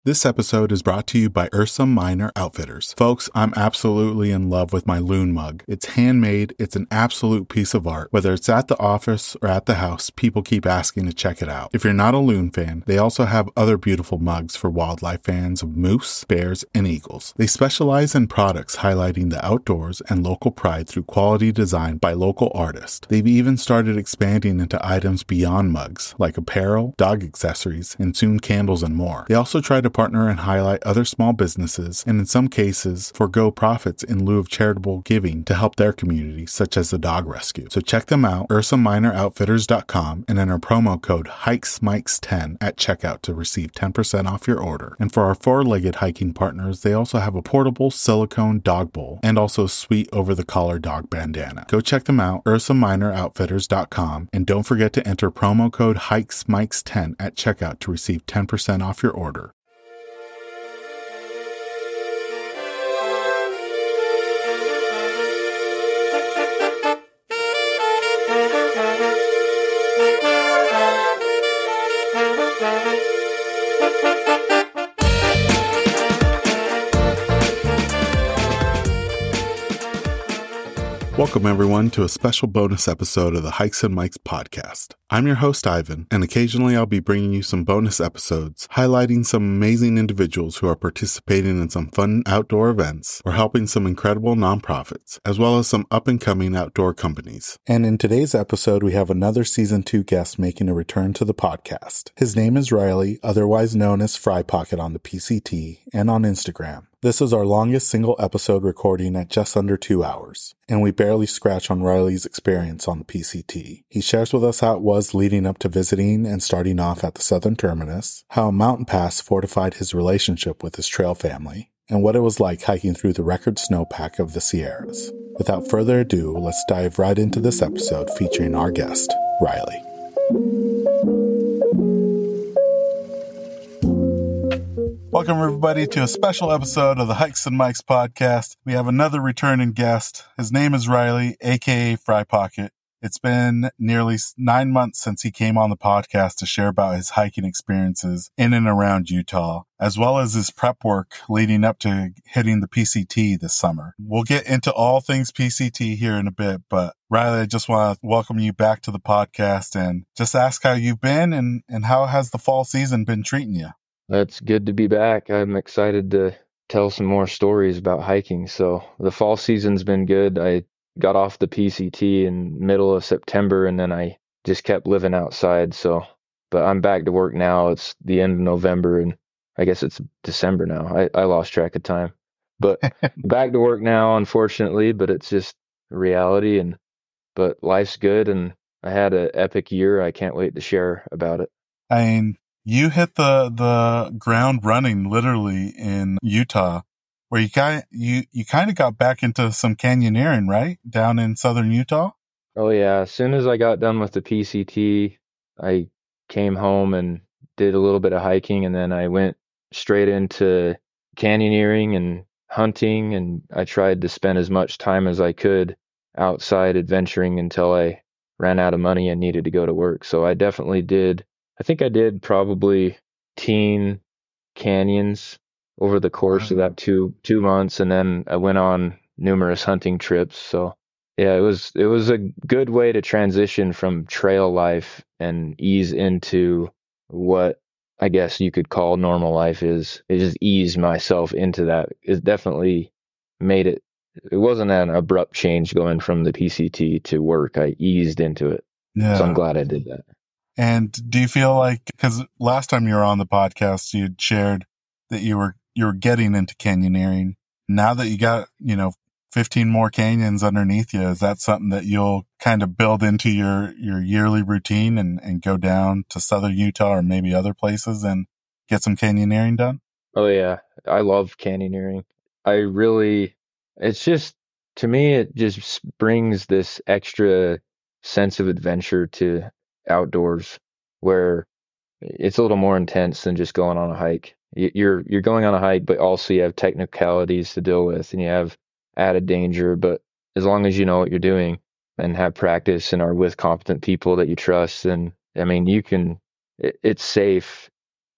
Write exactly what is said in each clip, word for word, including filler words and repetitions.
This episode is brought to you by Ursa Minor Outfitters. Folks, I'm absolutely in love with my Loon mug. It's handmade, it's an absolute piece of art. Whether it's at the office or at the house, people keep asking to check it out. If you're not a Loon fan, they also have other beautiful mugs for wildlife fans of moose, bears, and eagles. They specialize in products highlighting the outdoors and local pride through quality design by local artists. They've even started expanding into items beyond mugs, like apparel, dog accessories, and soon candles and more. They also try to partner and highlight other small businesses, and in some cases, forego profits in lieu of charitable giving to help their community, such as the dog rescue. So check them out, ursa minor outfitters dot com, and enter promo code hikes mikes ten at checkout to receive ten percent off your order. And for our four-legged hiking partners, they also have a portable silicone dog bowl and also a sweet over-the-collar dog bandana. Go check them out, ursa minor outfitters dot com, and don't forget to enter promo code hikes mikes ten at checkout to receive ten percent off your order. Welcome, everyone, to a special bonus episode of the Hikes and Mikes podcast. I'm your host, Ivan, and occasionally I'll be bringing you some bonus episodes highlighting some amazing individuals who are participating in some fun outdoor events or helping some incredible nonprofits, as well as some up-and-coming outdoor companies. And in today's episode, we have another Season two guest making a return to the podcast. His name is Riley, otherwise known as Fry Pocket on the P C T and on Instagram. This is our longest single episode recording at just under two hours, and we barely scratch on Riley's experience on the P C T. He shares with us how it was leading up to visiting and starting off at the Southern Terminus, how a mountain pass fortified his relationship with his trail family, and what it was like hiking through the record snowpack of the Sierras. Without further ado, let's dive right into this episode featuring our guest, Riley. Welcome, everybody, to a special episode of the Hikes and Mikes podcast. We have another returning guest. His name is Riley, a k a. Fry Pocket. It's been nearly nine months since he came on the podcast to share about his hiking experiences in and around Utah, as well as his prep work leading up to hitting the P C T this summer. We'll get into all things P C T here in a bit, but Riley, I just want to welcome you back to the podcast and just ask how you've been and, and how has the fall season been treating you? That's good to be back. I'm excited to tell some more stories about hiking. So the fall season's been good. I got off the P C T in middle of September, and then I just kept living outside. So, but I'm back to work now. It's the end of November, and I guess it's December now. I, I lost track of time, but back to work now, unfortunately, but it's just reality. And, but life's good. And I had an epic year. I can't wait to share about it. I mean, you hit the, the ground running literally in Utah, where you kind you, you kind of got back into some canyoneering, right? Down in southern Utah? Oh, yeah. As soon as I got done with the P C T, I came home and did a little bit of hiking, and then I went straight into canyoneering and hunting, and I tried to spend as much time as I could outside adventuring until I ran out of money and needed to go to work. So I definitely did. I think I did probably teen canyons over the course of that two two months, and then I went on numerous hunting trips. So yeah, it was it was a good way to transition from trail life and ease into what I guess you could call normal life is. It just eased myself into that. It definitely made it. It wasn't an abrupt change going from the P C T to work. I eased into it. Yeah. So I'm glad I did that. And do you feel like, because last time you were on the podcast, you had shared that you were you were getting into canyoneering. Now that you got, you know, fifteen more canyons underneath you, is that something that you'll kind of build into your, your yearly routine and, and go down to southern Utah or maybe other places and get some canyoneering done? Oh, yeah. I love canyoneering. I really, it's just, to me, it just brings this extra sense of adventure to outdoors, where it's a little more intense than just going on a hike. You're you're going on a hike, but also you have technicalities to deal with, and you have added danger. But as long as you know what you're doing and have practice and are with competent people that you trust, and I mean, you can. It, it's safe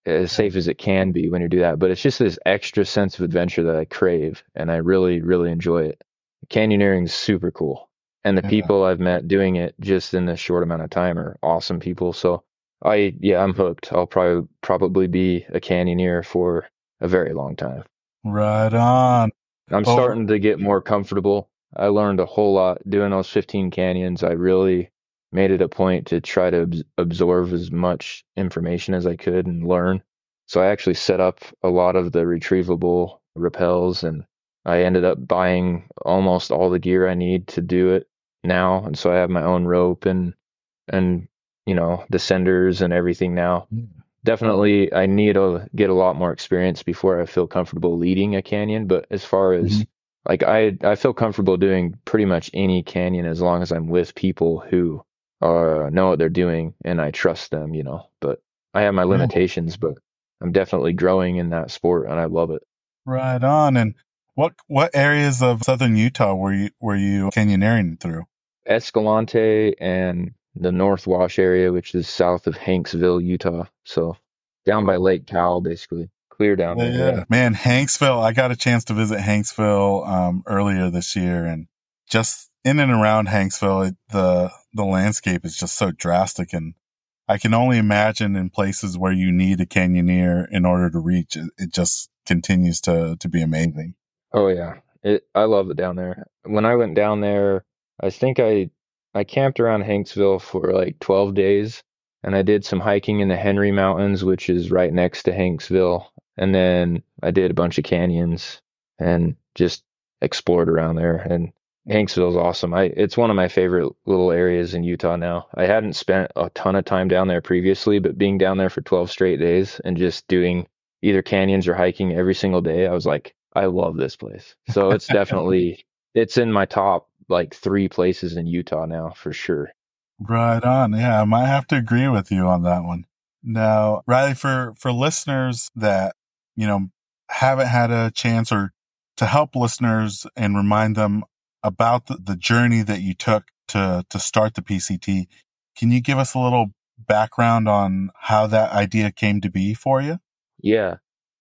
as safe as it can be when you do that. But it's just this extra sense of adventure that I crave, and I really, really enjoy it. Canyoneering is super cool, and the Yeah. people I've met doing it just in this short amount of time are awesome people. So I, yeah, I'm hooked. I'll probably probably be a canyoneer for a very long time. Right on. I'm Well, starting to get more comfortable. I learned a whole lot doing those fifteen canyons. I really made it a point to try to abs- absorb as much information as I could and learn. So I actually set up a lot of the retrievable rappels, and I ended up buying almost all the gear I need to do it now. And so I have my own rope and and you know, descenders and everything now. Definitely, I need to get a lot more experience before I feel comfortable leading a canyon. But as far mhm. as like I, I feel comfortable doing pretty much any canyon as long as I'm with people who uh, know what they're doing and I trust them, you know. But I have my Yeah, limitations, but I'm definitely growing in that sport and I love it. right on. And what what areas of southern Utah were you were you canyoneering through? Escalante and the North Wash area, which is south of Hanksville, Utah. So down by Lake Powell, basically. Clear down Yeah, there, yeah. yeah. Man, Hanksville. I got a chance to visit Hanksville um, earlier this year, and just in and around Hanksville, it, the the landscape is just so drastic, and I can only imagine in places where you need a canyoneer in order to reach it. It just continues to to be amazing. Oh yeah. It I love it down there. When I went down there, I think I I camped around Hanksville for like twelve days and I did some hiking in the Henry Mountains, which is right next to Hanksville. And then I did a bunch of canyons and just explored around there. And Hanksville's awesome. I it's one of my favorite little areas in Utah now. I hadn't spent a ton of time down there previously, but being down there for twelve straight days and just doing either canyons or hiking every single day, I was like, I love this place. So it's definitely it's in my top like three places in Utah now for sure. Right on. Yeah, I might have to agree with you on that one. Now, Riley, for for listeners that you know haven't had a chance, or to help listeners and remind them about the, the journey that you took to to start the P C T, can you give us a little background on how that idea came to be for you? Yeah.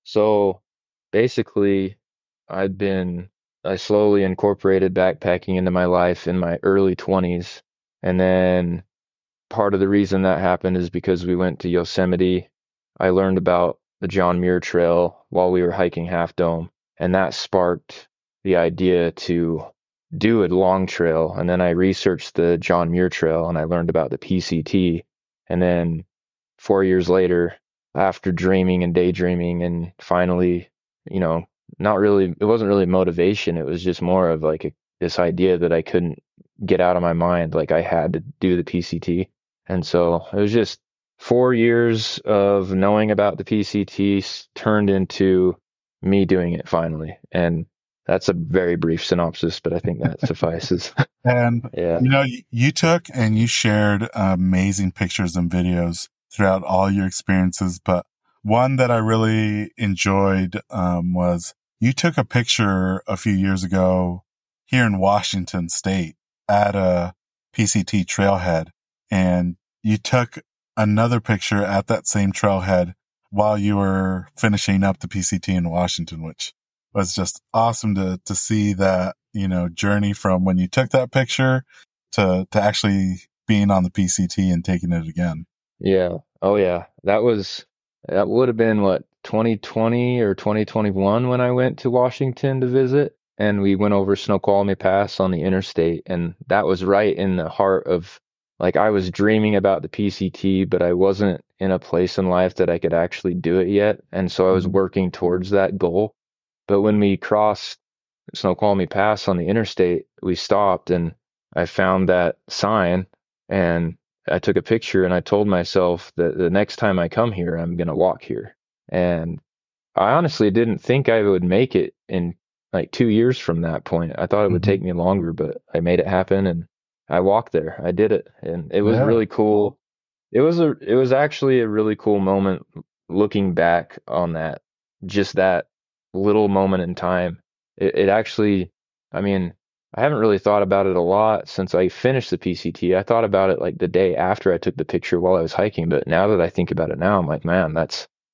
So basically I've been I slowly incorporated backpacking into my life in my early twenties. And then part of the reason that happened is because we went to Yosemite. I learned about the John Muir Trail while we were hiking Half Dome, and that sparked the idea to do a long trail. And then I researched the John Muir Trail and I learned about the P C T. And then four years later, after dreaming and daydreaming, and finally, you know, not really, it wasn't really motivation. It was just more of like a, this idea that I couldn't get out of my mind. Like I had to do the P C T. And so it was just four years of knowing about the P C T turned into me doing it finally. And that's a very brief synopsis, but I think that suffices. And Yeah. you know, you, you took and you shared amazing pictures and videos throughout all your experiences, but one that I really enjoyed um, was you took a picture a few years ago here in Washington State at a P C T trailhead, and you took another picture at that same trailhead while you were finishing up the P C T in Washington, which was just awesome to to see that, you know, journey from when you took that picture to to actually being on the P C T and taking it again. Yeah. Oh yeah. That was that would have been what twenty twenty or twenty twenty-one when I went to Washington to visit and we went over Snoqualmie Pass on the interstate and that was right in the heart of like I was dreaming about the P C T but I wasn't in a place in life that I could actually do it yet and so I was Mhm. working towards that goal. But when we crossed Snoqualmie Pass on the interstate, we stopped and I found that sign and I took a picture and I told myself that the next time I come here, I'm going to walk here. And I honestly didn't think I would make it in like two years from that point. I thought it would Mhm. take me longer, but I made it happen and I walked there. I did it and it was Yeah. really cool. It was a, it was actually a really cool moment looking back on that, just that little moment in time. It, it actually, I mean, I haven't really thought about it a lot since I finished the P C T. I thought about it like the day after I took the picture while I was hiking, but now that I think about it now, I'm like, man, that's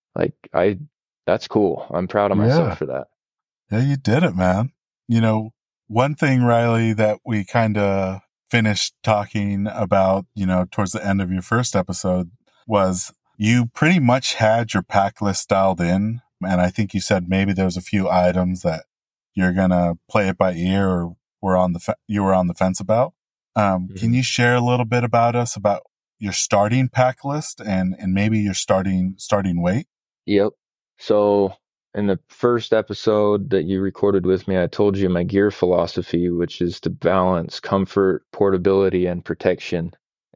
Like I, that's cool. I'm proud of myself Yeah. for that. Yeah, you did it, man. You know, one thing, Riley, that we kind of finished talking about, you know, towards the end of your first episode was you pretty much had your pack list dialed in. And I think you said maybe there's a few items that you're going to play it by ear or were on the, fe- you were on the fence about. Um, Mm-hmm. Can you share a little bit about us about your starting pack list and, and maybe your starting, starting weight? Yep. So in the first episode that you recorded with me, I told you my gear philosophy, which is to balance comfort, portability, and protection.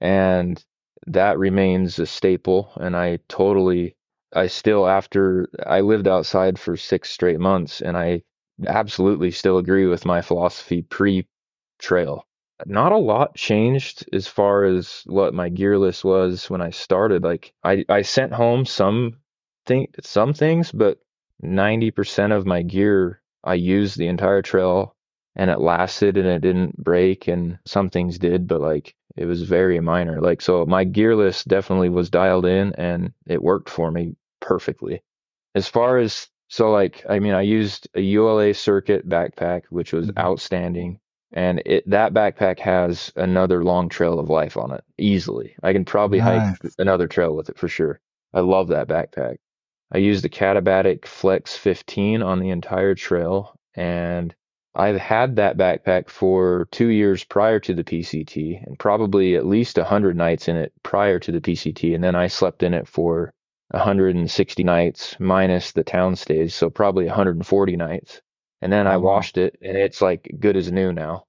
And that remains a staple. And I totally, I still, after I lived outside for six straight months, and I absolutely still agree with my philosophy pre trail. Not a lot changed as far as what my gear list was when I started. Like I, I sent home some thing some things, but ninety percent of my gear I used the entire trail and it lasted and it didn't break, and some things did, but like it was very minor. Like so my gear list definitely was dialed in and it worked for me perfectly. As far as so like I mean I used a U L A circuit backpack which was Mm-hmm. outstanding, and it that backpack has another long trail of life on it easily. I can probably hike Nice. another trail with it for sure. I love that backpack. I used the Katabatic Flex fifteen on the entire trail, and I've had that backpack for two years prior to the P C T, and probably at least one hundred nights in it prior to the P C T, and then I slept in it for one hundred sixty nights minus the town stays, so probably one hundred forty nights. And then I Oh, wow. washed it, and it's like good as new now.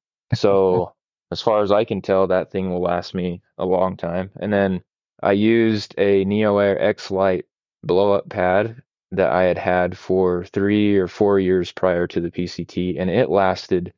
So as far as I can tell, that thing will last me a long time. And then I used a NeoAir X Lite blow up pad that I had had for three or four years prior to the P C T, and it lasted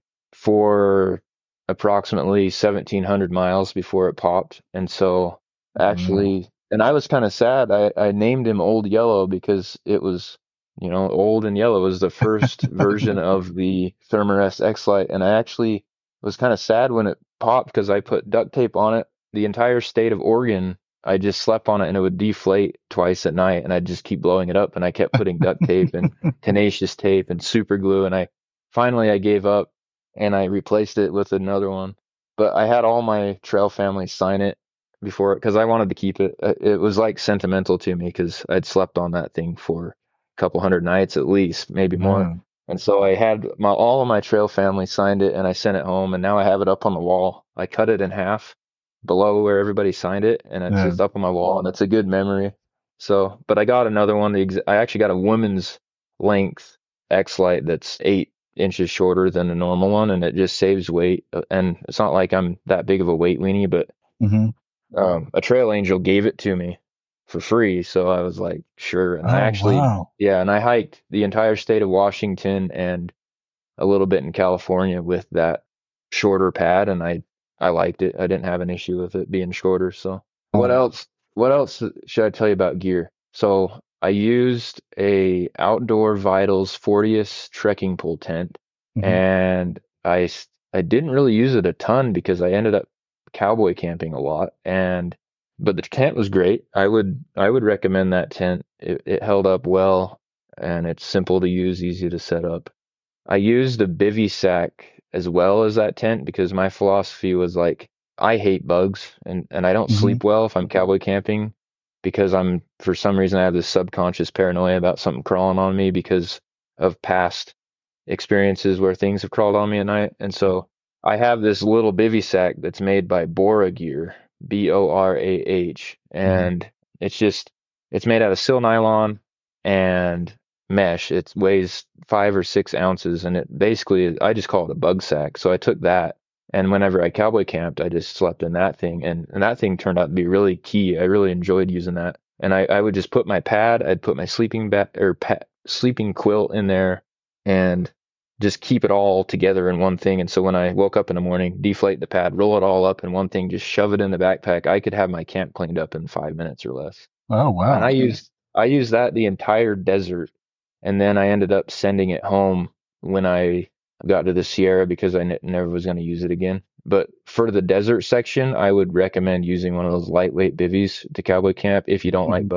for approximately seventeen hundred miles before it popped. And so Wow. actually, and I was kind of sad. I, I named him Old Yellow because it was, you know, old and yellow was the first version of the Thermarest X-Lite. And I actually was kind of sad when it popped because I put duct tape on it. The entire state of Oregon, I just slept on it and it would deflate twice at night, and I'd just keep blowing it up, and I kept putting duct tape and tenacious tape and super glue, and I finally I gave up and I replaced it with another one. But I had all my trail family sign it before because I wanted to keep it. Uh, It was like sentimental to me because I'd slept on that thing for a couple hundred nights at least, maybe more. Yeah. And so I had my all of my trail family signed it, and I sent it home, and now I have it up on the wall. I cut it in half below where everybody signed it, and it's Yeah. just up on my wall, and it's a good memory. So, but I got another one. The ex- I actually got a woman's length X Lite that's eight inches shorter than the normal one, and it just saves weight. Uh, And it's not like I'm that big of a weight weenie, but Mm-hmm. um, a Trail Angel gave it to me for free, so I was like, sure. And I Oh, actually, wow. yeah, and I hiked the entire state of Washington and a little bit in California with that shorter pad, and I I liked it. I didn't have an issue with it being shorter. So what Oh. else? What else should I tell you about gear? So I used a Outdoor Vitals Fortius trekking pole tent, Mm-hmm. and I s- I didn't really use it a ton because I ended up cowboy camping a lot, and but the tent was great. I would I would recommend that tent. It, it held up well, and it's simple to use, easy to set up. I used a bivy sack as well as that tent because my philosophy was like I hate bugs, and and I don't Mm-hmm. sleep well if I'm cowboy camping because I'm for some reason I have this subconscious paranoia about something crawling on me because of past experiences where things have crawled on me at night. And so I have this little bivy sack that's made by Bora Gear, B O R A H, Mm-hmm. and it's just it's made out of sil nylon and mesh. It weighs five or six ounces, and it basically I just call it a bug sack. So I took that, and whenever I cowboy camped, I just slept in that thing, and and that thing turned out to be really key. I really enjoyed using that, and I I would just put my pad, I'd put my sleeping bag or pa- sleeping quilt in there, and just keep it all together in one thing. And so when I woke up in the morning, deflate the pad, roll it all up in one thing, just shove it in the backpack, I could have my camp cleaned up in five minutes or less. Oh, And I wow. used I used that the entire desert, and then I ended up sending it home when I got to the Sierra because I n- never was going to use it again. But for the desert section, I would recommend using one of those lightweight bivvies to cowboy camp if you don't like Mm-hmm. bugs.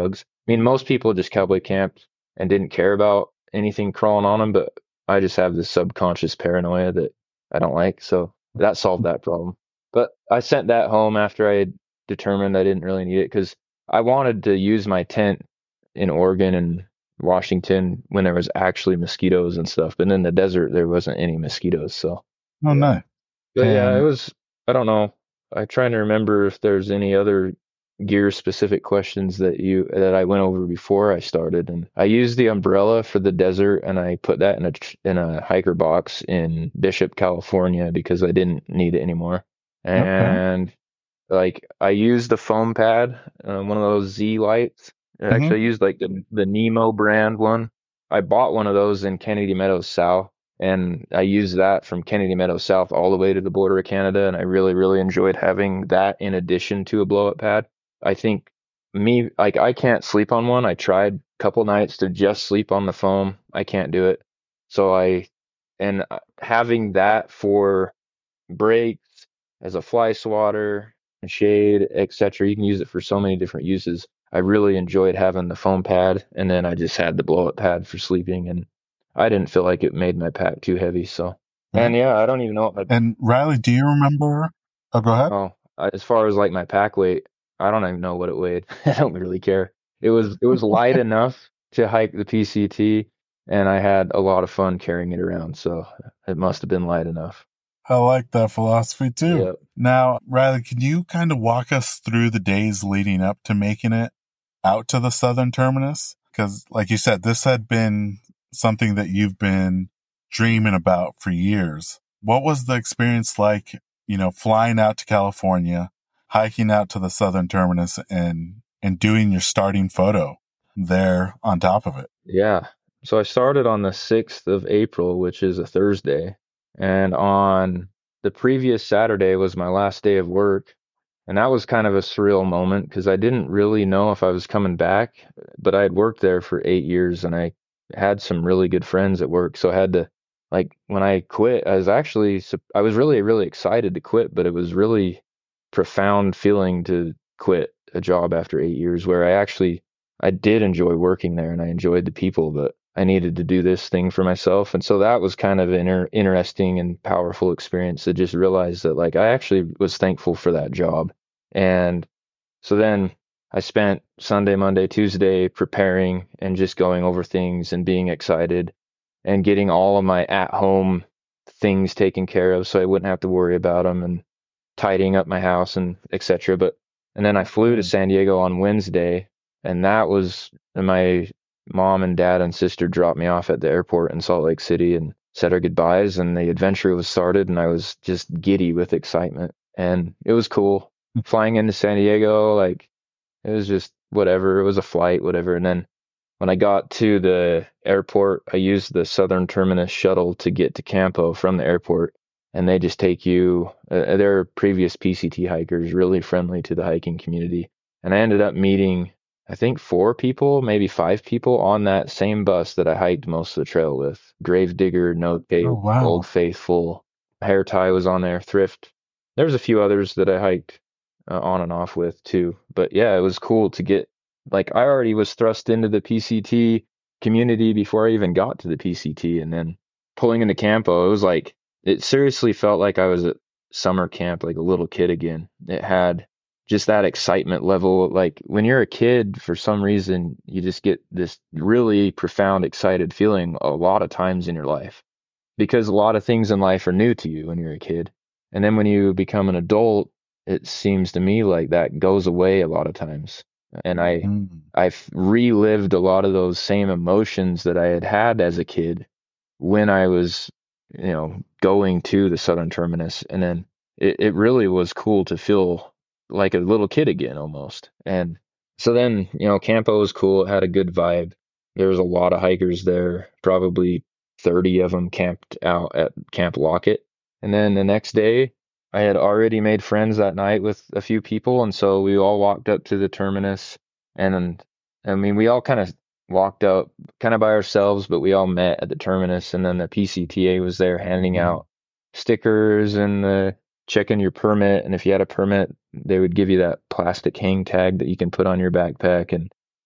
I mean, most people just cowboy camped and didn't care about anything crawling on them, but I just have this subconscious paranoia that I don't like. So that solved that problem. But I sent that home after I had determined I didn't really need it because I wanted to use my tent in Oregon and Washington when there was actually mosquitoes and stuff. But in the desert, there wasn't any mosquitoes. So Oh, yeah. nice. But yeah, it And was, I don't know. I'm trying to remember if there's any other gear specific questions that you that I went over before I started. And I used the umbrella for the desert and I put that in a tr- in a hiker box in Bishop, California because I didn't need it anymore. okay. And like I used the foam pad, uh, one of those Z lights. Hmm. Actually, I used like the the Nemo brand one. I bought one of those in Kennedy Meadows South, and I used that from Kennedy Meadows South all the way to the border of Canada, and I really, really enjoyed having that in addition to a blow up pad. I think me, like I can't sleep on one. I tried a couple nights to just sleep on the foam. I can't do it. So I, and uh, having that for breaks, as a fly swatter, a shade, et cetera. You can use it for so many different uses. I really enjoyed having the foam pad, and then I just had the blow up pad for sleeping, and I didn't feel like it made my pack too heavy. So, Okay. and yeah, I don't even know what my And Riley, do you remember? Oh, go ahead. oh, I- as far as like my pack weight, I don't even know what it weighed. I don't really care. It was it was light enough to hike the P C T, and I had a lot of fun carrying it around. So it must have been light enough. I like that philosophy too. Yeah. Now, Riley, can you kind of walk us through the days leading up to making it out to the southern terminus? Because, like you said, this had been something that you've been dreaming about for years. What was the experience like, you know, flying out to California, hiking out to the southern terminus, and and doing your starting photo there on top of it? Yeah. So I started on the sixth of April, which is a Thursday. And on the previous Saturday was my last day of work. And that was kind of a surreal moment because I didn't really know if I was coming back, but I had worked there for eight years and I had some really good friends at work. So I had to, like, when I quit, I was actually, sup- I was really, really excited to quit, but it was really profound feeling to quit a job after eight years where I actually I did enjoy working there and I enjoyed the people, but I needed to do this thing for myself. And so that was kind of an inter- interesting and powerful experience to just realize that like I actually was thankful for that job. And so then I spent Sunday, Monday, Tuesday preparing and just going over things and being excited and getting all of my at home things taken care of so I wouldn't have to worry about them and tidying up my house and et cetera. But and then I flew to San Diego on Wednesday, and that was and my mom and dad and sister dropped me off at the airport in Salt Lake City and said our goodbyes, and the adventure was started, and I was just giddy with excitement, and it was cool flying into San Diego. Like it was just whatever. It was a flight, whatever, and then. When I got to the airport, I used the Southern Terminus shuttle to get to Campo from the airport, and they just take you. Uh, they're previous P C T hikers, really friendly to the hiking community. And I ended up meeting, I think, four people, maybe five people on that same bus that I hiked most of the trail with. Gravedigger, No Oh, Cape, Old wow. Faithful, Hair Tie was on there, Thrift. There was a few others that I hiked uh, on and off with too. But yeah, it was cool to get like I already was thrust into the P C T community before I even got to the P C T, and then pulling into Campo, it was like it seriously felt like I was at summer camp, like a little kid again. It had just that excitement level. Like when you're a kid, for some reason, you just get this really profound, excited feeling a lot of times in your life because a lot of things in life are new to you when you're a kid. And then when you become an adult, it seems to me like that goes away a lot of times. And I Mm. I've relived a lot of those same emotions that I had had as a kid when I was, you know, going to the Southern Terminus. And then it, it really was cool to feel like a little kid again almost. And so then, you know, Campo was cool. It had a good vibe. There was a lot of hikers there, probably thirty of them camped out at Camp Lockett. And then the next day, I had already made friends that night with a few people. And so we all walked up to the terminus. And I mean, we all kind of walked up kind of by ourselves, but we all met at the terminus. And then the P C T A was there handing Mhm. out stickers and the checking your permit. And if you had a permit, they would give you that plastic hang tag that you can put on your backpack. And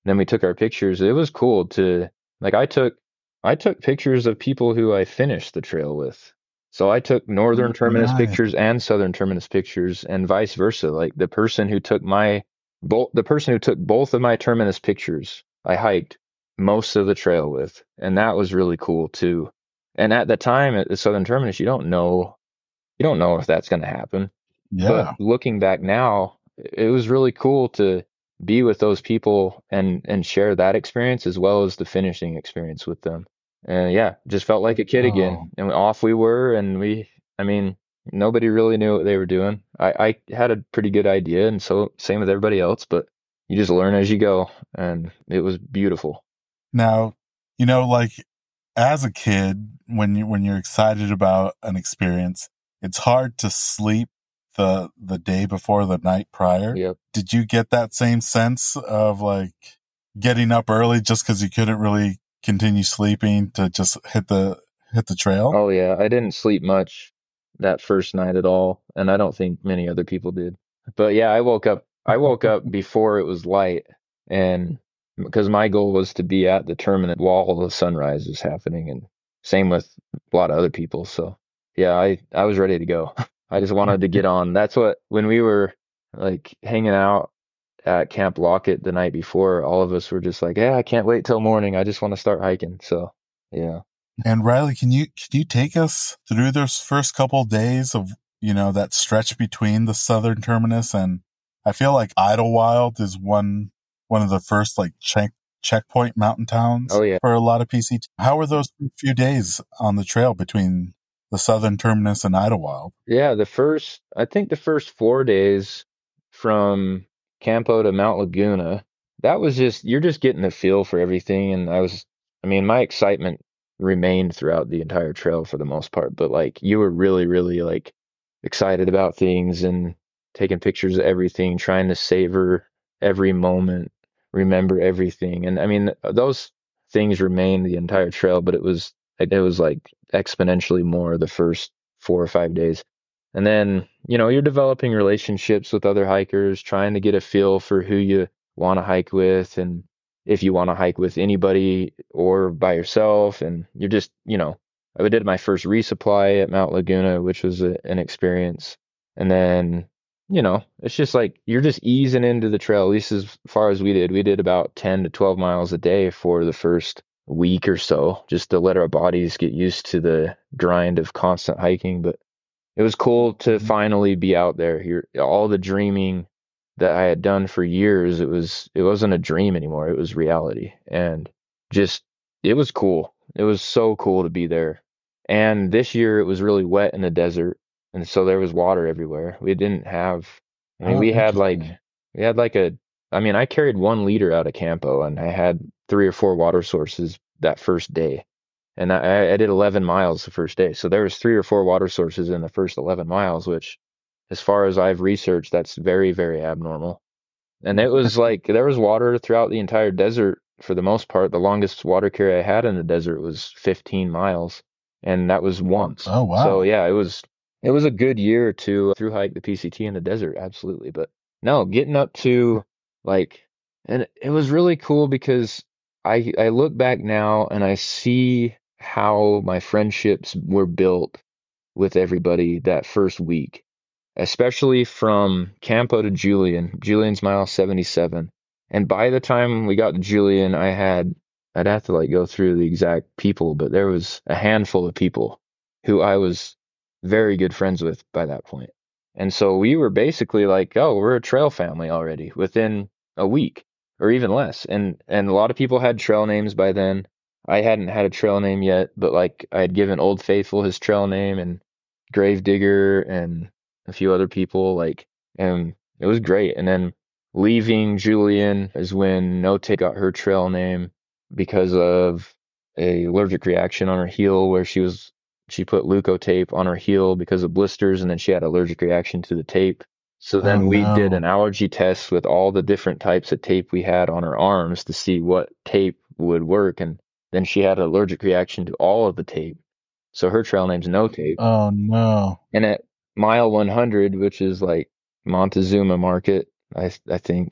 then we took our pictures. It was cool to like I took I took pictures of people who I finished the trail with. So I took northern terminus Nice. pictures and southern terminus pictures and vice versa. Like the person who took my both the person who took both of my terminus pictures, I hiked most of the trail with, and that was really cool too. And at the time at the southern terminus, you don't know you don't know if that's going to happen. But Yeah. looking back now, it was really cool to be with those people and and share that experience as well as the finishing experience with them. And yeah, just felt like a kid Oh, again. And off we were, and we, I mean, nobody really knew what they were doing. I I had a pretty good idea, and so same with everybody else, but you just learn as you go, and it was beautiful. now, you know, like as a kid, when you when you're excited about an experience, it's hard to sleep the the day before the night prior. Yep. Did you get that same sense of like getting up early just because you couldn't really continue sleeping to just hit the hit the trail? Oh yeah, I didn't sleep much that first night at all, and I don't think many other people did. But yeah, I woke up I woke up before it was light, and because my goal was to be at the terminal while the sunrise is happening, and same with a lot of other people. So yeah, I I was ready to go. I just wanted to get on. That's what when we were like hanging out at Camp Lockett the night before, all of us were just like, "Yeah, I can't wait till morning. I just want to start hiking." So yeah. And Riley, can you can you take us through those first couple days of, you know, that stretch between the southern terminus and I feel like Idlewild is one one of the first like check checkpoint mountain towns Oh yeah. for a lot of P C T. How were those few days on the trail between the southern terminus and Idlewild? Yeah, the first, I think the first four days from Campo to Mount Laguna, that was just, you're just getting the feel for everything. And I was, I mean, my excitement remained throughout the entire trail for the most part, but like you were really, really like excited about things and taking pictures of everything, trying to savor every moment, remember everything. And I mean, those things remained the entire trail, but it was, it was like exponentially more the first four or five days. And then, you know, you're developing relationships with other hikers, trying to get a feel for who you want to hike with and if you want to hike with anybody or by yourself. And you're just, you know, I did my first resupply at Mount Laguna, which was a, an experience. And then, you know, it's just like you're just easing into the trail, at least as far as we did. We did about ten to twelve miles a day for the first week or so, just to let our bodies get used to the grind of constant hiking. But it was cool to finally be out there here. All the dreaming that I had done for years, it was it wasn't a dream anymore. It was reality. And just it was cool. It was so cool to be there. And this year it was really wet in the desert, and so there was water everywhere. We didn't have I mean Oh, we had like interesting. we had like a I mean I carried one liter out of Campo and I had three or four water sources that first day. And I, I did eleven miles the first day. So there was three or four water sources in the first eleven miles, which as far as I've researched, that's very, very abnormal. And it was like there was water throughout the entire desert for the most part. The longest water carry I had in the desert was fifteen miles, and that was once. Oh, So wow. yeah, it was it was a good year to through hike the P C T in the desert, absolutely. But no, getting up to like, and it was really cool because I I look back now and I see how my friendships were built with everybody that first week, especially from Campo to Julian. Julian's mile seventy-seven. And by the time we got to Julian, I had, I'd have to like go through the exact people, but there was a handful of people who I was very good friends with by that point. And so we were basically like, oh, we're a trail family already within a week or even less. And and a lot of people had trail names by then. I hadn't had a trail name yet, but like I had given Old Faithful his trail name and Gravedigger and a few other people, like, and it was great. And then leaving Julian is when Note got her trail name because of a allergic reaction on her heel where she was she put Leukotape on her heel because of blisters, and then she had allergic reaction to the tape. So Oh, then we did no. an allergy test with all the different types of tape we had on her arms to see what tape would work, and then she had an allergic reaction to all of the tape. So her trail name's No Tape. Oh, no. And at mile one hundred, which is like Montezuma Market, I I think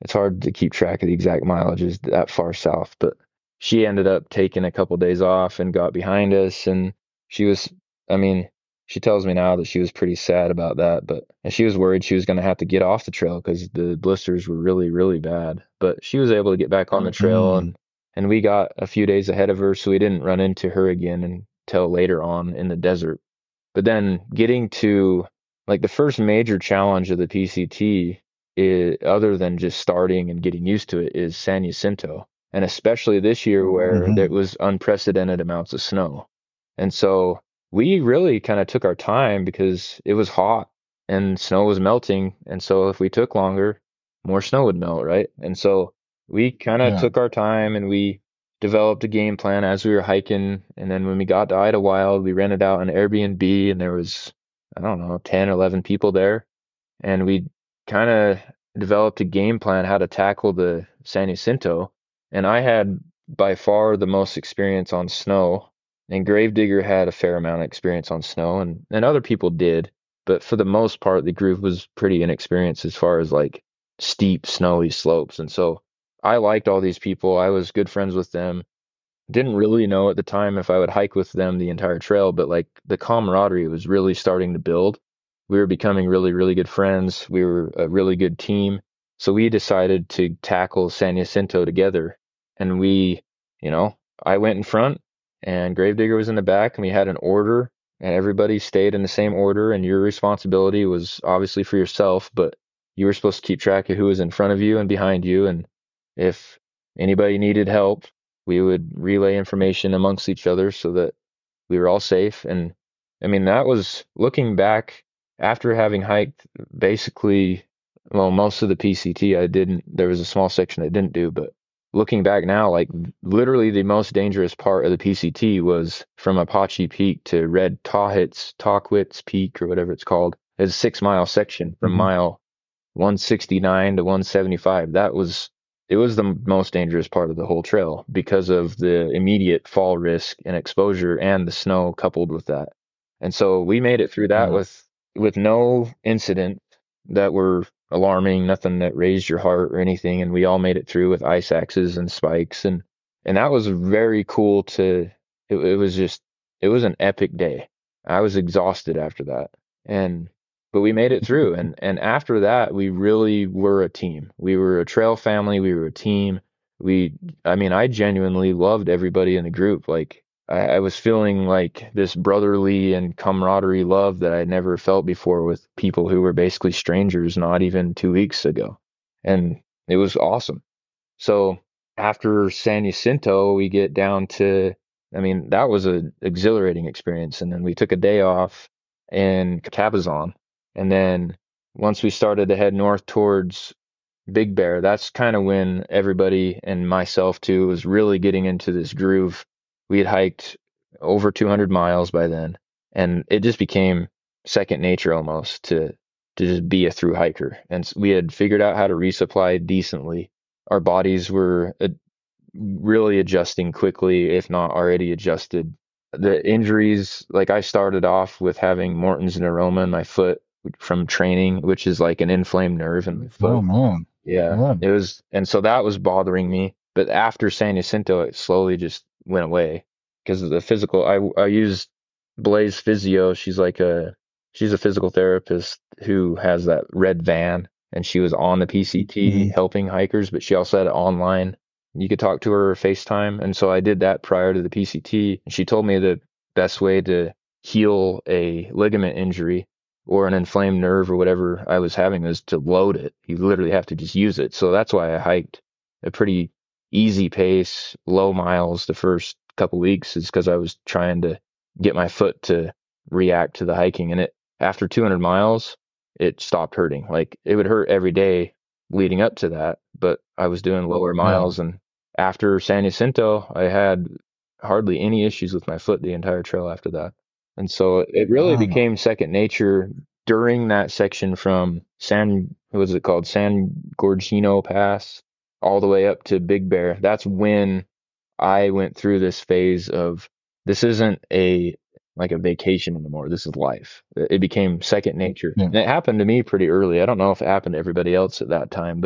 it's hard to keep track of the exact mileages that far south, but she ended up taking a couple days off and got behind us. And she was, I mean, she tells me now that she was pretty sad about that, but and she was worried she was going to have to get off the trail because the blisters were really, really bad. But she was able to get back on the trail, Mm. and and we got a few days ahead of her, so we didn't run into her again until later on in the desert. But then getting to like the first major challenge of the P C T, is, other than just starting and getting used to it, is San Jacinto, and especially this year where Mm-hmm. there was unprecedented amounts of snow. And so we really kind of took our time because it was hot and snow was melting. And so if we took longer, more snow would melt, right? And so we kind of Yeah. took our time and we developed a game plan as we were hiking. And then when we got to Idlewild, we rented out an Airbnb and there was, I don't know, ten, eleven people there. And we kind of developed a game plan how to tackle the San Jacinto. And I had by far the most experience on snow, and Gravedigger had a fair amount of experience on snow, and, and other people did. But for the most part, the group was pretty inexperienced as far as like steep, snowy slopes. And so I liked all these people. I was good friends with them. Didn't really know at the time if I would hike with them the entire trail, but like the camaraderie was really starting to build. We were becoming really, really good friends. We were a really good team. So we decided to tackle San Jacinto together. And we, you know, I went in front and Gravedigger was in the back, and we had an order, and everybody stayed in the same order. And your responsibility was obviously for yourself, but you were supposed to keep track of who was in front of you and behind you. And if anybody needed help, we would relay information amongst each other so that we were all safe. And I mean, that was looking back after having hiked basically, well, most of the P C T I didn't, there was a small section I didn't do, but looking back now, like literally the most dangerous part of the P C T was from Apache Peak to Red Tahitz, Tahquitz Peak or whatever it's called. It's a six mile section from Mm-hmm. mile one sixty-nine to one seventy-five. That was it was the most dangerous part of the whole trail because of the immediate fall risk and exposure and the snow coupled with that. And so we made it through that Yeah. with with no incident that were alarming, nothing that raised your heart or anything, and we all made it through with ice axes and spikes, and and that was very cool to it, it was just it was an epic day. I was exhausted after that. And but we made it through, and and after that we really were a team. We were a trail family, we were a team. We I mean, I genuinely loved everybody in the group. Like I, I was feeling like this brotherly and camaraderie love that I never felt before with people who were basically strangers not even two weeks ago. And it was awesome. So after San Jacinto, we get down to, I mean, that was an exhilarating experience. And then we took a day off in Cabazon. And then once we started to head north towards Big Bear, that's kind of when everybody and myself too was really getting into this groove. We had hiked over two hundred miles by then, and it just became second nature almost to to just be a through hiker. And we had figured out how to resupply decently. Our bodies were uh, really adjusting quickly, if not already adjusted. The injuries, like I started off with having Morton's neuroma in my foot from training, which is like an inflamed nerve in my Oh foot. man. Yeah, Yeah. it was, and so that was bothering me. But after San Jacinto, it slowly just went away because of the physical. I I used Blaze Physio. She's like a she's a physical therapist who has that red van, and she was on the P C T Mm-hmm. helping hikers, but she also had it online. You could talk to her or FaceTime, and so I did that prior to the P C T. And she told me the best way to heal a ligament injury or an inflamed nerve or whatever I was having is to load it. You literally have to just use it. So that's why I hiked a pretty easy pace, low miles the first couple weeks, is because I was trying to get my foot to react to the hiking. And it after two hundred miles, it stopped hurting. Like it would hurt every day leading up to that, but I was doing lower Yeah. miles. And after San Jacinto, I had hardly any issues with my foot the entire trail after that. And so it really Ah. became second nature during that section from San, what was it called? San Gorgino Pass all the way up to Big Bear. That's when I went through this phase of this isn't a like a vacation anymore. This is life. It became second nature. Yeah. And it happened to me pretty early. I don't know if it happened to everybody else at that time, but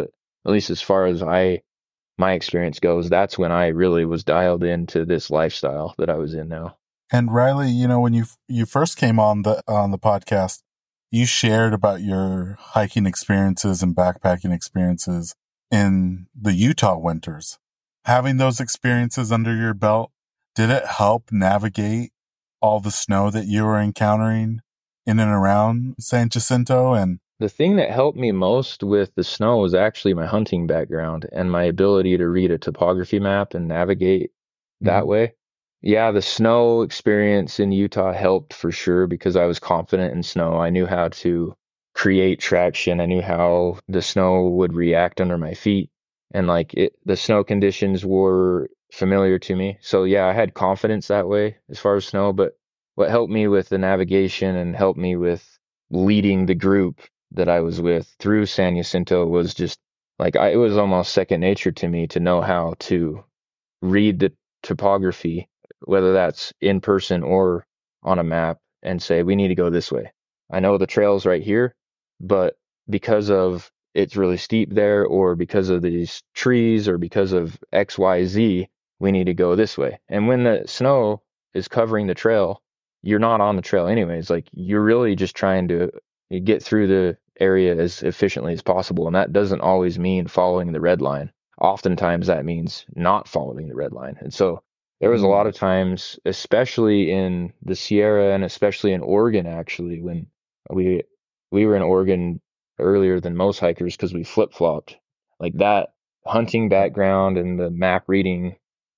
at least as far as I my experience goes, that's when I really was dialed into this lifestyle that I was in now. And Riley, you know, when you you first came on the on the podcast, you shared about your hiking experiences and backpacking experiences in the Utah winters. Having those experiences under your belt, did it help navigate all the snow that you were encountering in and around San Jacinto? And The thing that helped me most with the snow was actually my hunting background and my ability to read a topography map and navigate that Mhm. way. Yeah, the snow experience in Utah helped for sure because I was confident in snow. I knew how to create traction. I knew how the snow would react under my feet. And like it, the snow conditions were familiar to me. So yeah, I had confidence that way as far as snow. But what helped me with the navigation and helped me with leading the group that I was with through San Jacinto was just like I, it was almost second nature to me to know how to read the topography, whether that's in person or on a map, and say, we need to go this way. I know the trail's right here, but because of it's really steep there, or because of these trees, or because of X, Y, Z, we need to go this way. And when the snow is covering the trail, you're not on the trail anyways. Like you're really just trying to get through the area as efficiently as possible. And that doesn't always mean following the red line. Oftentimes that means not following the red line. And so there was a lot Mm. of times, especially in the Sierra and especially in Oregon, actually, when we we were in Oregon earlier than most hikers because we flip-flopped. Like that hunting background and the map reading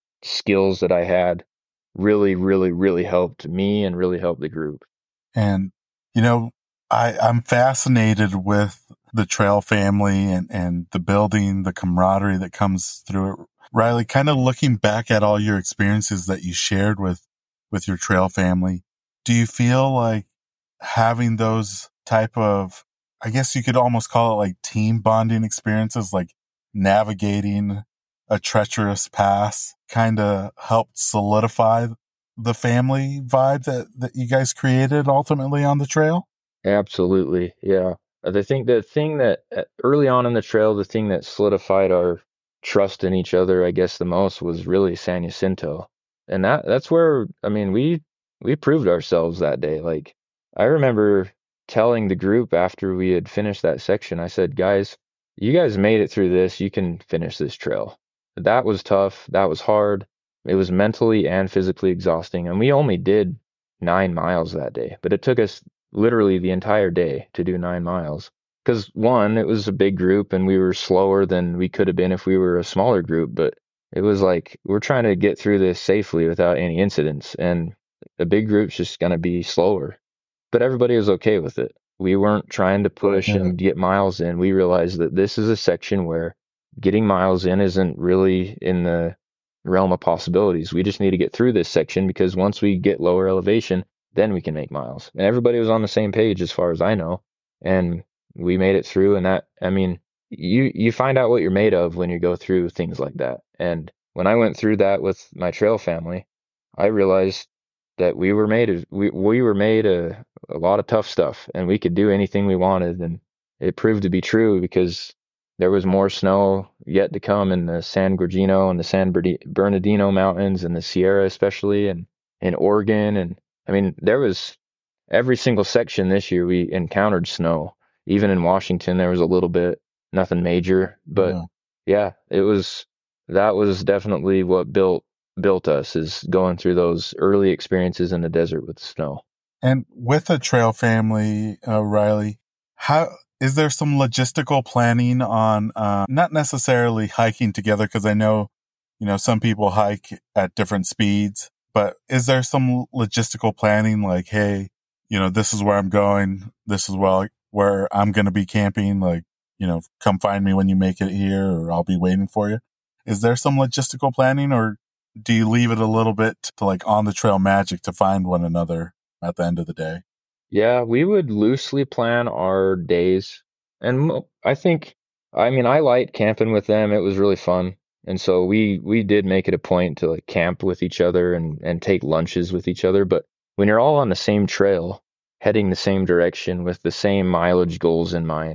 skills that I had really, really, really helped me and really helped the group. And, you know, I, I'm fascinated with the trail family and, and the building, the camaraderie that comes through it. Riley, kind of looking back at all your experiences that you shared with, with your trail family, do you feel like having those type of, I guess you could almost call it like team bonding experiences, like navigating a treacherous pass, kind of helped solidify the family vibe that, that you guys created ultimately on the trail? Absolutely. Yeah. I think the thing that uh, early on in the trail, the thing that solidified our trust in each other, I guess the most was really San Jacinto. And that that's where, I mean, we we proved ourselves that day. Like I remember telling the group after we had finished that section, I said, "Guys, you guys made it through this. You can finish this trail." That was tough. That was hard. It was mentally and physically exhausting. And we only did nine miles that day, but it took us literally the entire day to do nine miles. Because one, it was a big group and we were slower than we could have been if we were a smaller group, but it was like we're trying to get through this safely without any incidents, and a big group's just going to be slower. But everybody was okay with it. We weren't trying to push Yeah. and get miles in. We realized that this is a section where getting miles in isn't really in the realm of possibilities. We just need to get through this section because once we get lower elevation, then we can make miles. And everybody was on the same page as far as I know. And we made it through. And that, I mean, you you find out what you're made of when you go through things like that. And when I went through that with my trail family, I realized that we were made of we we were made a, a lot of tough stuff and we could do anything we wanted. And it proved to be true because there was more snow yet to come in the San Gorgino and the San Bernardino Mountains and the Sierra, especially, and in Oregon. And I mean, there was every single section this year we encountered snow. Even in Washington, there was a little bit, nothing major. But Yeah. yeah, it was that was definitely what built built us is going through those early experiences in the desert with snow. And with a trail family, uh, Riley, how is there some logistical planning on uh, not necessarily hiking together? Because I know, you know, some people hike at different speeds, but is there some logistical planning like, hey, you know, this is where I'm going. This is where, where I'm going to be camping. Like, you know, come find me when you make it here or I'll be waiting for you. Is there some logistical planning or do you leave it a little bit to like on the trail magic to find one another at the end of the day? Yeah, we would loosely plan our days. And mo- I think, I mean, I liked camping with them. It was really fun. And so we we did make it a point to like camp with each other and and take lunches with each other. But when you're all on the same trail, heading the same direction with the same mileage goals in mind,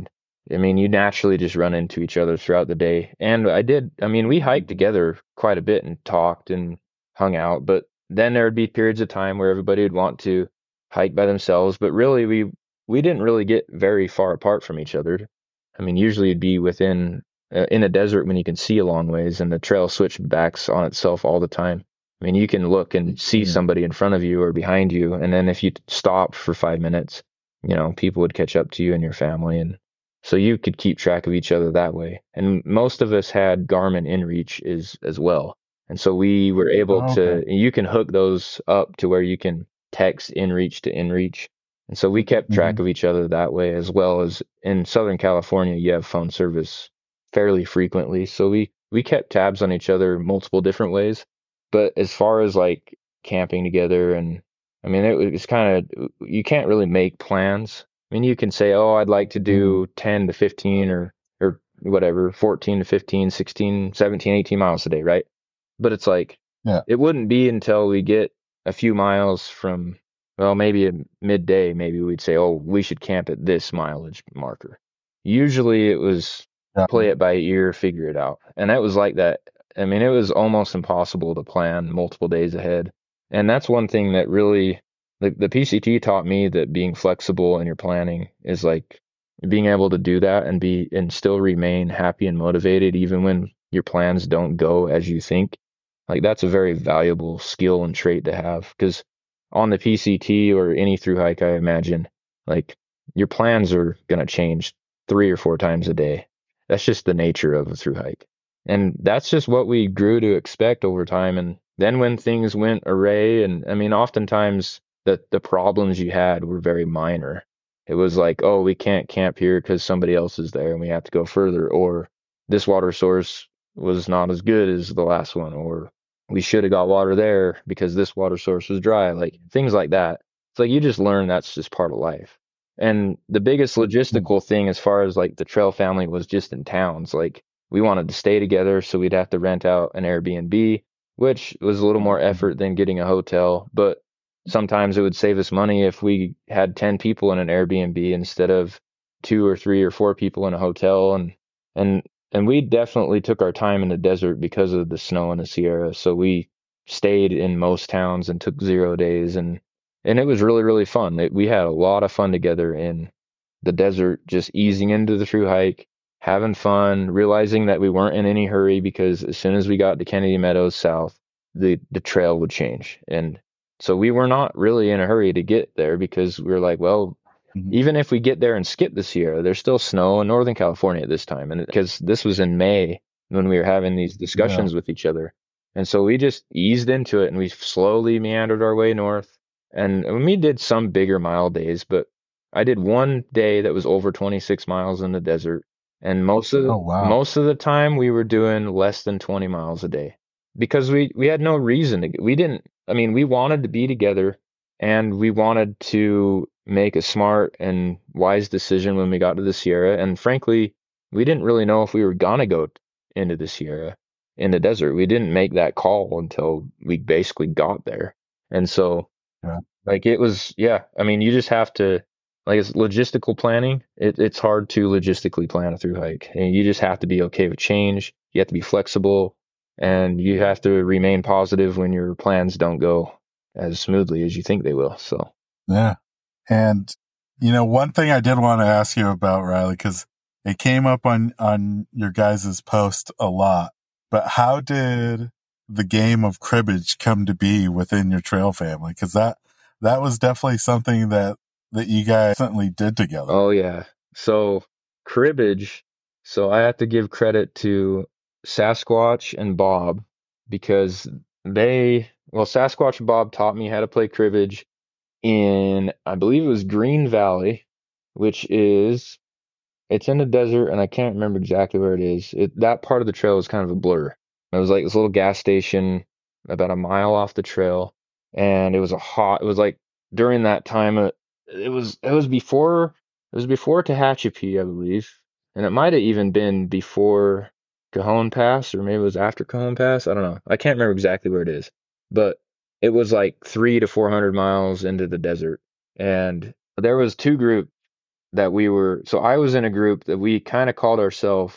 I mean, you naturally just run into each other throughout the day. And I did, I mean, we hiked together quite a bit and talked and hung out, but then there would be periods of time where everybody would want to hike by themselves, but really we we didn't really get very far apart from each other. I mean, usually it'd be within uh, in a desert when you can see a long ways and the trail switchbacks on itself all the time. I mean, you can look and see Yeah. somebody in front of you or behind you, and then if you stop for five minutes, you know, people would catch up to you and your family, and so you could keep track of each other that way. And most of us had Garmin InReach is as well. And so we were able Oh, okay. to, you can hook those up to where you can text InReach to InReach. And so we kept Hmm. track of each other that way, as well as in Southern California, you have phone service fairly frequently. So we, we kept tabs on each other multiple different ways. But as far as like camping together, and I mean, it was kind of, you can't really make plans. I mean, you can say, oh, I'd like to Mm. do ten to fifteen or, or whatever, fourteen to fifteen, sixteen, seventeen, eighteen miles a day, right? But it's like, Yeah. it wouldn't be until we get a few miles from, well, maybe at midday, maybe we'd say, oh, we should camp at this mileage marker. Usually it was Yeah. play it by ear, figure it out. And that was like that. I mean, it was almost impossible to plan multiple days ahead. And that's one thing that really, the, the P C T taught me, that being flexible in your planning is like being able to do that and be and still remain happy and motivated even when your plans don't go as you think. Like that's a very valuable skill and trait to have, because on the P C T or any through hike, I imagine, like your plans are going to change three or four times a day. That's just the nature of a through hike. And that's just what we grew to expect over time. And then when things went array, and I mean, oftentimes the, the problems you had were very minor. It was like, oh, we can't camp here because somebody else is there and we have to go further, or this water source was not as good as the last one, or we should have got water there because this water source was dry, like things like that. It's like you just learn that's just part of life. And the biggest Mm. logistical thing as far as like the trail family was just in towns. Like we wanted to stay together, so we'd have to rent out an Airbnb, which was a little more effort than getting a hotel, but sometimes it would save us money if we had ten people in an Airbnb instead of two or three or four people in a hotel. And and and we definitely took our time in the desert because of the snow in the Sierra. So we stayed in most towns and took zero days, and and it was really really fun. It, we had a lot of fun together in the desert, just easing into the through hike, having fun, realizing that we weren't in any hurry, because as soon as we got to Kennedy Meadows South, the the trail would change. And so we were not really in a hurry to get there, because we were like, well, Mhm. even if we get there and skip the Sierra, there's still snow in Northern California at this time. And because this was in May when we were having these Yeah. discussions with each other. And so we just eased into it and we slowly meandered our way north. And we did some bigger mile days, but I did one day that was over twenty-six miles in the desert. And most of Oh, the, wow. most of the time we were doing less than twenty miles a day, because we, we had no reason to, we didn't, I mean, we wanted to be together and we wanted to make a smart and wise decision when we got to the Sierra. And frankly, we didn't really know if we were gonna go into the Sierra in the desert. We didn't make that call until we basically got there. And so, Yeah. like, it was, yeah, I mean, you just have to, like, it's logistical planning. It, it's hard to logistically plan a through hike. And you just have to be okay with change. You have to be flexible, and you have to remain positive when your plans don't go as smoothly as you think they will. So, Yeah. And, you know, one thing I did want to ask you about, Riley, because it came up on, on your guys' post a lot, but how did the game of cribbage come to be within your trail family? Because that, that was definitely something that, that you guys recently did together. oh yeah. So cribbage. So I have to give credit to Sasquatch and Bob, because they, well, Sasquatch and Bob taught me how to play cribbage in, I believe it was Green Valley, which is, it's in the desert and I can't remember exactly where it is. It, that part of the trail is kind of a blur. It was like this little gas station about a mile off the trail, and it was a hot. It was like during that time. uh, It was it was before it was before Tehachapi, I believe, and it might have even been before Cajon Pass, or maybe it was after Cajon Pass. I don't know. I can't remember exactly where it is, but it was like three to four hundred miles into the desert, and there was two groups. that we were, so I was in a group that we kind of called ourselves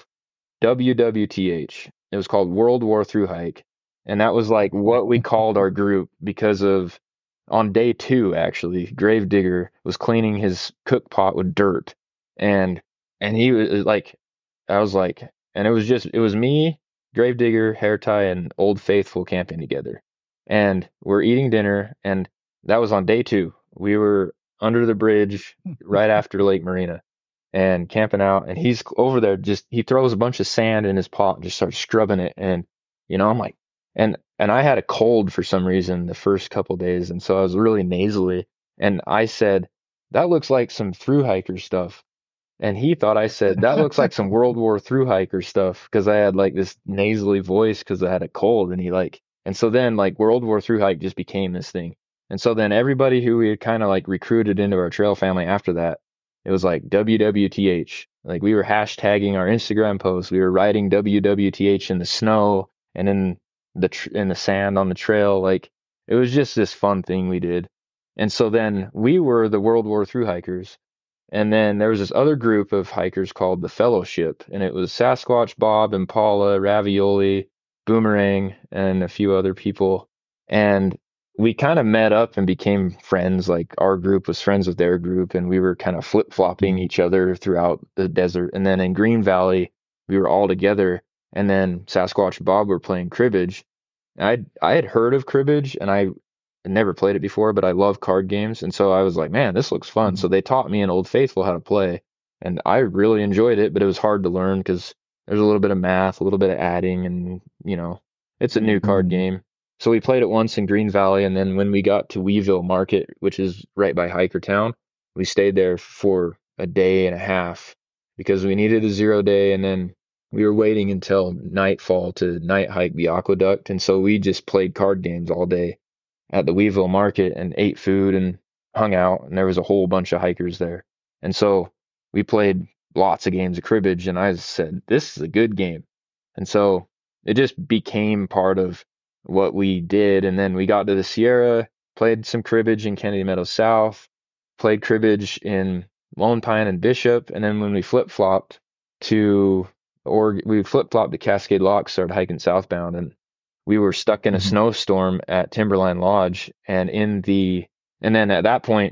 W W T H. It was called World War Through Hike. And that was like what we called our group because of on day two, actually, Gravedigger was cleaning his cook pot with dirt. And, and he was like, I was like, and it was just, it was me, Gravedigger, Hair Tie, and Old Faithful camping together. And we're eating dinner. And that was on day two. We were under the bridge right after Lake Marina and camping out. And he's over there, just, he throws a bunch of sand in his pot and just starts scrubbing it. And, you know, I'm like, and, and I had a cold for some reason the first couple of days. And so I was really nasally. And I said, that looks like some through hiker stuff. And he thought I said, that looks like some World War through hiker stuff. Cause I had like this nasally voice cause I had a cold. And he like, and so then like World War through hike just became this thing. And so then everybody who we had kind of like recruited into our trail family after that, it was like W W T H. Like we were hashtagging our Instagram posts. We were writing W W T H in the snow and in the tr- in the sand on the trail. Like it was just this fun thing we did. And so then we were the World War through hikers. And then there was this other group of hikers called the Fellowship, and it was Sasquatch, Bob, Impala, Ravioli, Boomerang, and a few other people. And we kind of met up and became friends. Like our group was friends with their group, and we were kind of flip flopping each other throughout the desert. And then in Green Valley, we were all together. And then Sasquatch and Bob were playing cribbage. I I had heard of cribbage, and I never played it before, but I love card games. And so I was like, man, this looks fun. Mm-hmm. So they taught me in Old Faithful how to play, and I really enjoyed it, but it was hard to learn because there's a little bit of math, a little bit of adding, and, you know, it's a new card mm-hmm. game. So we played it once in Green Valley, and then when we got to Weeville Market, which is right by Hiker Town, we stayed there for a day and a half because we needed a zero day, and then we were waiting until nightfall to night hike the aqueduct, and so we just played card games all day at the Weeville Market and ate food and hung out, and there was a whole bunch of hikers there. And so we played lots of games of cribbage, and I said, this is a good game. And so it just became part of what we did. And then we got to the Sierra, played some cribbage in Kennedy Meadows South, played cribbage in Lone Pine and Bishop. And then when we flip-flopped to, or we flip-flopped to Cascade Lock, started hiking southbound, and we were stuck in a mm-hmm. snowstorm at Timberline Lodge. And in the, and then at that point,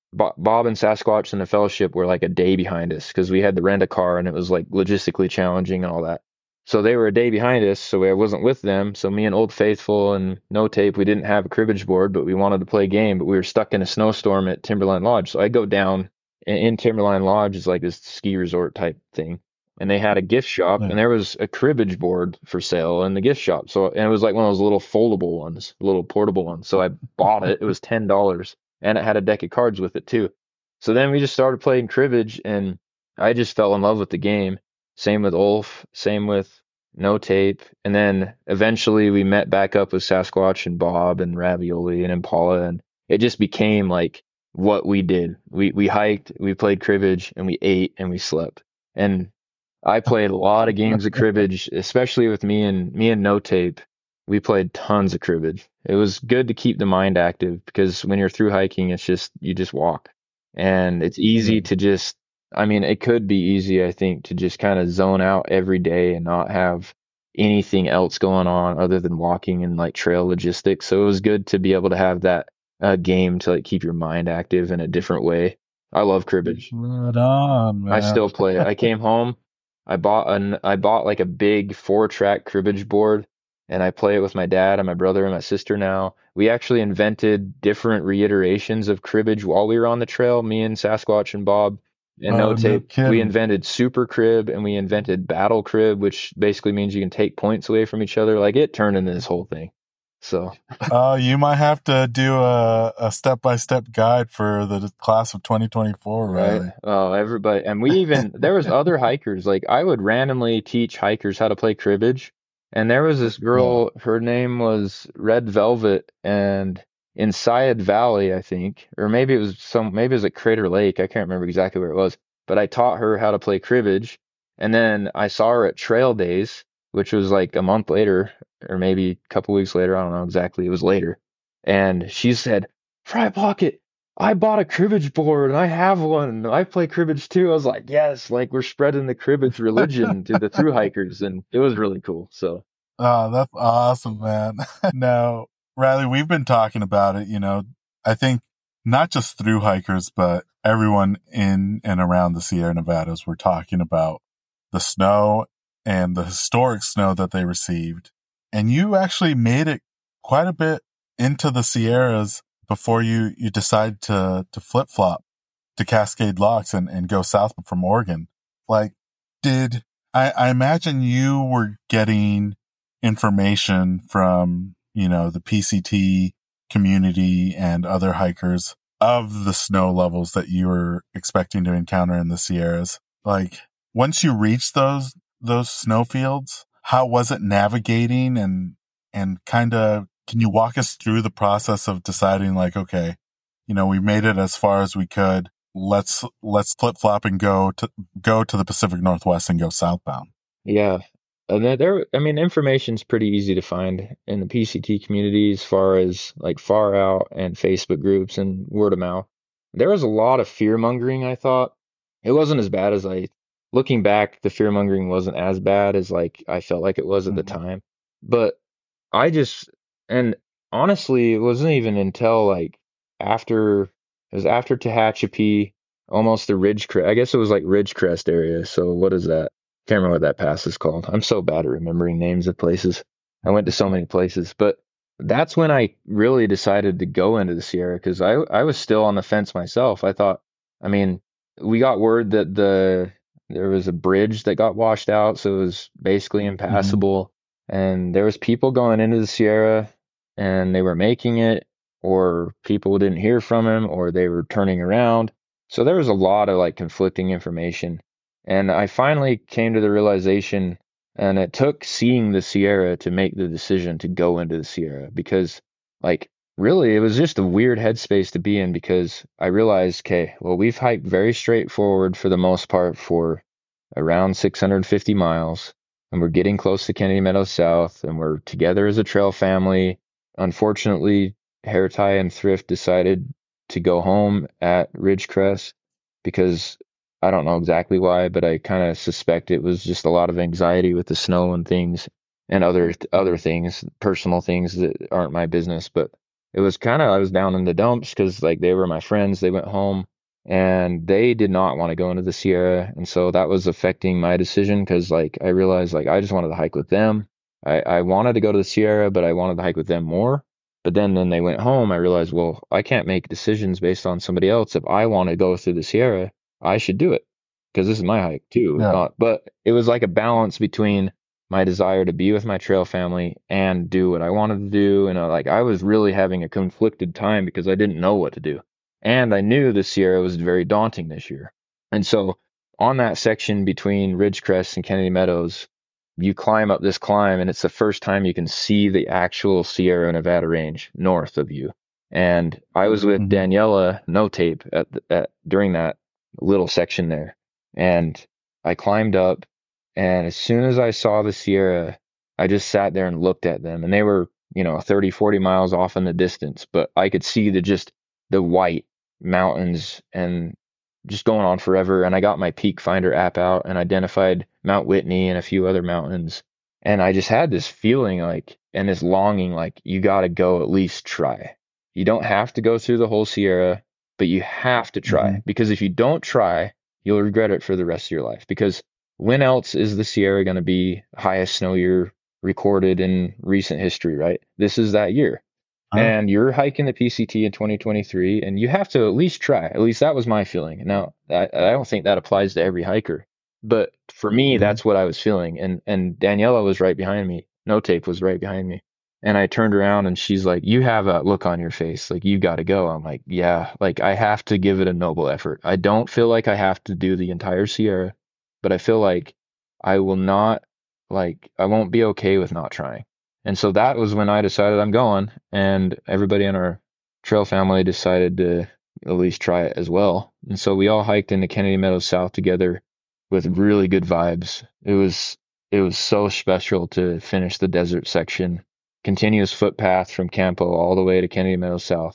Bob and Sasquatch and the Fellowship were like a day behind us because we had to rent a car, and it was like logistically challenging and all that. So they were a day behind us, so I wasn't with them. So me and Old Faithful and No Tape, we didn't have a cribbage board, but we wanted to play a game, but we were stuck in a snowstorm at Timberline Lodge. So I go down in Timberline Lodge, is like this ski resort type thing. And they had a gift shop, yeah. and there was a cribbage board for sale in the gift shop. So, and it was like one of those little foldable ones, little portable ones. So I bought it. It was ten dollars, and it had a deck of cards with it too. So then we just started playing cribbage, and I just fell in love with the game. Same with Ulf, same with No Tape. And then eventually we met back up with Sasquatch and Bob and Ravioli and Impala, and it just became like what we did. We we hiked, we played cribbage, and we ate, and we slept. And I played a lot of games of cribbage, especially with me and me and No Tape. We played tons of cribbage. It was good to keep the mind active because when you're through hiking, it's just, you just walk, and it's easy to just, I mean, it could be easy, I think, to just kind of zone out every day and not have anything else going on other than walking and like trail logistics. So it was good to be able to have that uh, game to like keep your mind active in a different way. I love cribbage. Right on, man. I still play it. I came home. I bought an I bought like a big four track cribbage board, and I play it with my dad and my brother and my sister now. We actually invented different reiterations of cribbage while we were on the trail, me and Sasquatch and Bob and oh, No Tape. No we invented super crib, and we invented battle crib, which basically means you can take points away from each other. Like, it turned into this whole thing. So uh, you might have to do a, a step-by-step guide for the class of twenty twenty-four, right? Right. Oh, everybody. And we even, there was other hikers. Like, I would randomly teach hikers how to play cribbage. And there was this girl, her name was Red Velvet, and in Syed Valley, I think, or maybe it was some, maybe it was at Crater Lake. I can't remember exactly where it was, but I taught her how to play cribbage. And then I saw her at Trail Days, which was like a month later, or maybe a couple weeks later. I don't know exactly. It was later. And she said, Fry Pocket, I bought a cribbage board and I have one. I play cribbage too. I was like, yes, like we're spreading the cribbage religion to the thru hikers, and it was really cool. So, oh, that's awesome, man. Now, Riley, we've been talking about it. You know, I think not just thru hikers, but everyone in and around the Sierra Nevadas were talking about the snow and the historic snow that they received. And you actually made it quite a bit into the Sierras before you, you decide to, to flip flop to Cascade Locks and, and go south from Oregon. Like, did I, I imagine you were getting information from, you know, the P C T community and other hikers of the snow levels that you were expecting to encounter in the Sierras. Like, once you reached those, those snowfields, how was it navigating and, and kind of, can you walk us through the process of deciding like, okay, you know, we made it as far as we could. Let's, let's flip flop and go to, go to the Pacific Northwest and go southbound. Yeah. And there, there, I mean, information's pretty easy to find in the P C T community as far as like Far Out and Facebook groups and word of mouth. There was a lot of fear mongering, I thought. It wasn't as bad as I, looking back, the fear mongering wasn't as bad as like I felt like it was at Mhm. the time. But I just, and honestly, it wasn't even until like after, it was after Tehachapi, almost the Ridgecrest. I guess it was like Ridgecrest area. So what is that? Can't remember what that pass is called. I'm so bad at remembering names of places. I went to so many places, but that's when I really decided to go into the Sierra because I I was still on the fence myself. I thought, I mean, we got word that the there was a bridge that got washed out, so it was basically impassable. And there was people going into the Sierra, and they were making it, or people didn't hear from him, or they were turning around. So there was a lot of like conflicting information. And I finally came to the realization, and it took seeing the Sierra to make the decision to go into the Sierra because, like, really, it was just a weird headspace to be in because I realized, okay, well, we've hiked very straightforward for the most part for around six hundred fifty miles, and we're getting close to Kennedy Meadows South, and we're together as a trail family. Unfortunately, Heritai and Thrift decided to go home at Ridgecrest because I don't know exactly why, but I kind of suspect it was just a lot of anxiety with the snow and things and other other things, personal things that aren't my business. But it was kind of, I was down in the dumps because like they were my friends. They went home and they did not want to go into the Sierra. And so that was affecting my decision because like I realized like I just wanted to hike with them. I, I wanted to go to the Sierra, but I wanted to hike with them more. But then when they went home, I realized, well, I can't make decisions based on somebody else. If I want to go through the Sierra, I should do it because this is my hike too. Yeah. Not, but it was like a balance between my desire to be with my trail family and do what I wanted to do. And uh, like I was really having a conflicted time because I didn't know what to do. And I knew the Sierra was very daunting this year. And so on that section between Ridgecrest and Kennedy Meadows, you climb up this climb and it's the first time you can see the actual Sierra Nevada range north of you. And I was with Mhm. Daniela No Tape at, at during that little section there. And I climbed up, and as soon as I saw the Sierra, I just sat there and looked at them. And they were, you know, thirty, forty miles off in the distance, but I could see the just the white mountains and just going on forever. And I got my Peak Finder app out and identified Mount Whitney and a few other mountains. And I just had this feeling like, and this longing, like, you got to go at least try. You don't have to go through the whole Sierra, but you have to try Mhm. because if you don't try, you'll regret it for the rest of your life. Because when else is the Sierra going to be highest snow year recorded in recent history, right? This is that year. Huh? And you're hiking the P C T in twenty twenty-three, and you have to at least try. At least that was my feeling. Now, I, I don't think that applies to every hiker, but for me, Mhm. that's what I was feeling. And and Daniela was right behind me. No Tape was right behind me. And I turned around and she's like, you have a look on your face. Like, you got to go. I'm like, yeah, like I have to give it a noble effort. I don't feel like I have to do the entire Sierra, but I feel like I will not, like, I won't be okay with not trying. And so that was when I decided I'm going, and everybody in our trail family decided to at least try it as well. And so we all hiked into Kennedy Meadows South together with really good vibes. It was it was so special to finish the desert section, continuous footpath from Campo all the way to Kennedy Meadows South.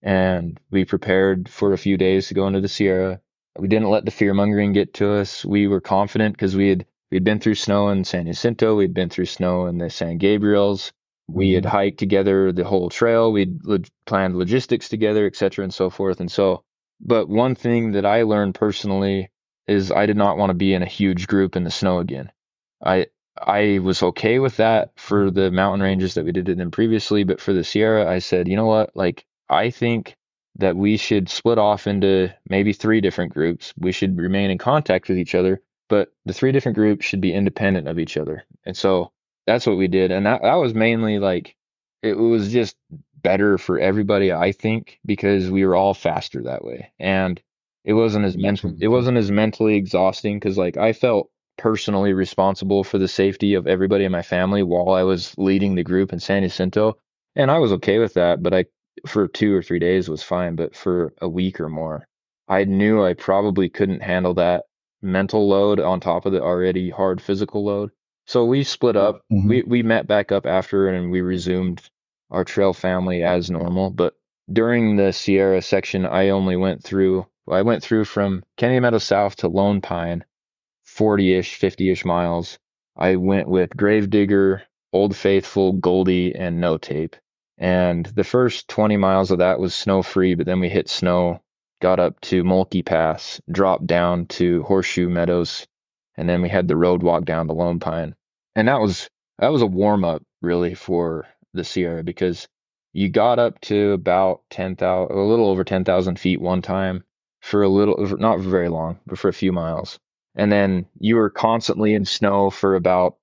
and we prepared for a few days to go into the Sierra. We didn't let the fear mongering get to us. We were confident because we had we'd been through snow in San Jacinto, we'd been through snow in the San Gabriels. We had hiked together the whole trail. We'd lo- planned logistics together, et cetera, and so forth. And so, but one thing that I learned personally is I did not want to be in a huge group in the snow again. I I was okay with that for the mountain ranges that we did it in previously, but for the Sierra, I said, you know what? Like, I think that we should split off into maybe three different groups. We should remain in contact with each other, but the three different groups should be independent of each other. And so that's what we did. And that, that was mainly like, it was just better for everybody, I think, because we were all faster that way. And it wasn't as mental, it wasn't as mentally exhausting because like I felt personally responsible for the safety of everybody in my family while I was leading the group in San Jacinto. And I was okay with that, but I, for two or three days was fine. But for a week or more, I knew I probably couldn't handle that mental load on top of the already hard physical load. So we split up. Mhm. We, we met back up after and we resumed our trail family as normal. But during the Sierra section, I only went through, I went through from Kennedy Meadows South to Lone Pine, forty-ish, fifty-ish miles. I went with Gravedigger, Old Faithful, Goldie, and No Tape. And the first twenty miles of that was snow free, but then we hit snow, got up to Mulkey Pass, dropped down to Horseshoe Meadows, and then we had the road walk down to Lone Pine. And that was that was a warm up really for the Sierra because you got up to about ten thousand, a little over ten thousand feet one time for a little, not very long, but for a few miles. And then you were constantly in snow for about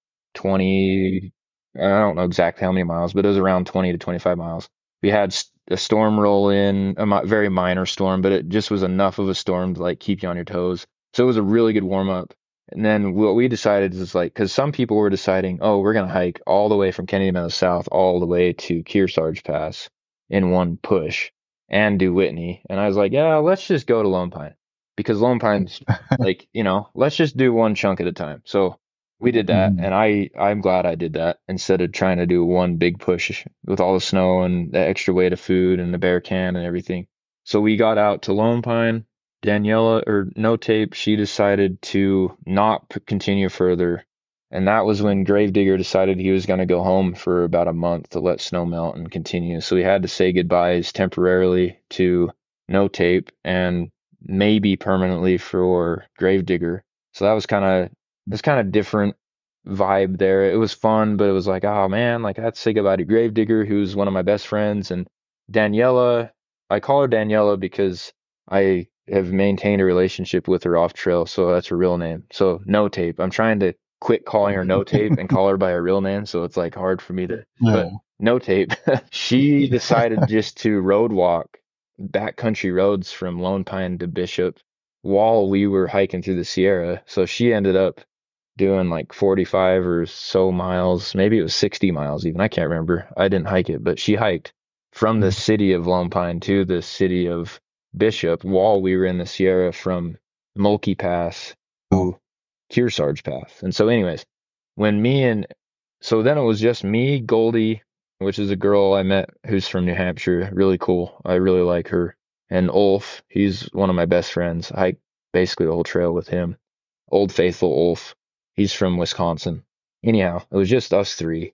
twenty, I don't know exactly how many miles, but it was around twenty to twenty-five miles. We had a storm roll in, a very minor storm, but it just was enough of a storm to like keep you on your toes. So it was a really good warm up. And then what we decided is like, because some people were deciding, oh, we're going to hike all the way from Kennedy Meadows South all the way to Kearsarge Pass in one push and do Whitney. And I was like, yeah, let's just go to Lone Pine because Lone Pine's like, you know, let's just do one chunk at a time. So we did that. Mhm. And I, I'm glad I did that instead of trying to do one big push with all the snow and the extra weight of food and the bear can and everything. So we got out to Lone Pine. Daniela or No Tape, she decided to not p- continue further. And that was when Gravedigger decided he was going to go home for about a month to let snow melt and continue. So we had to say goodbyes temporarily to No Tape and maybe permanently for Gravedigger. So that was kind of, this kind of different vibe there. It was fun, but it was like, oh man, like I had to say goodbye to Gravedigger, who's one of my best friends. And Daniela, I call her Daniela because I have maintained a relationship with her off trail, so that's her real name. So No Tape. I'm trying to quit calling her No Tape and call her by her real name, so it's like hard for me to. Yeah. But No Tape, she decided just to road walk backcountry roads from Lone Pine to Bishop while we were hiking through the Sierra. So she ended up doing like forty-five or so miles, maybe it was sixty miles even. I can't remember. I didn't hike it, but she hiked from the city of Lone Pine to the city of Bishop while we were in the Sierra from Mulkey Pass to Kearsarge Pass. And so anyways, when me and so then it was just me, Goldie, which is a girl I met who's from New Hampshire, really cool. I really like her. And Ulf, he's one of my best friends. I hiked basically the whole trail with him. Old Faithful Ulf, he's from Wisconsin. Anyhow, it was just us three.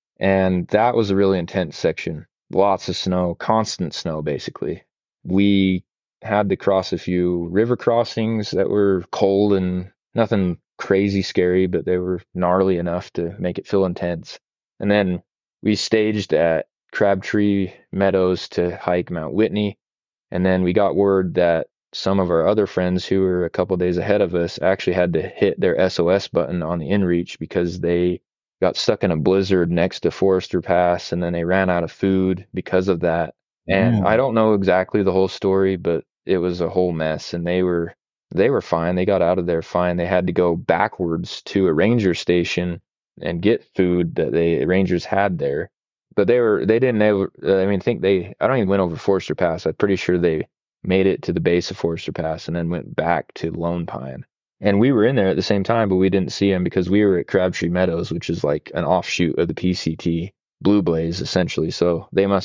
And that was a really intense section. Lots of snow, constant snow, basically. We had to cross a few river crossings that were cold and nothing crazy scary, but they were gnarly enough to make it feel intense. And then we staged at Crabtree Meadows to hike Mount Whitney. And then we got word that some of our other friends who were a couple days ahead of us actually had to hit their S O S button on the inReach because they got stuck in a blizzard next to Forester Pass, and then they ran out of food because of that. And Mm. I don't know exactly the whole story, but it was a whole mess, and they were they were fine. They got out of there fine. They had to go backwards to a ranger station and get food that the rangers had there. But they were they didn't ever, I mean, think they I don't even went over Forester Pass. I'm pretty sure they made it to the base of Forester Pass and then went back to Lone Pine. And we were in there at the same time, but we didn't see him because we were at Crabtree Meadows, which is like an offshoot of the P C T, Blue Blaze, essentially. So they must have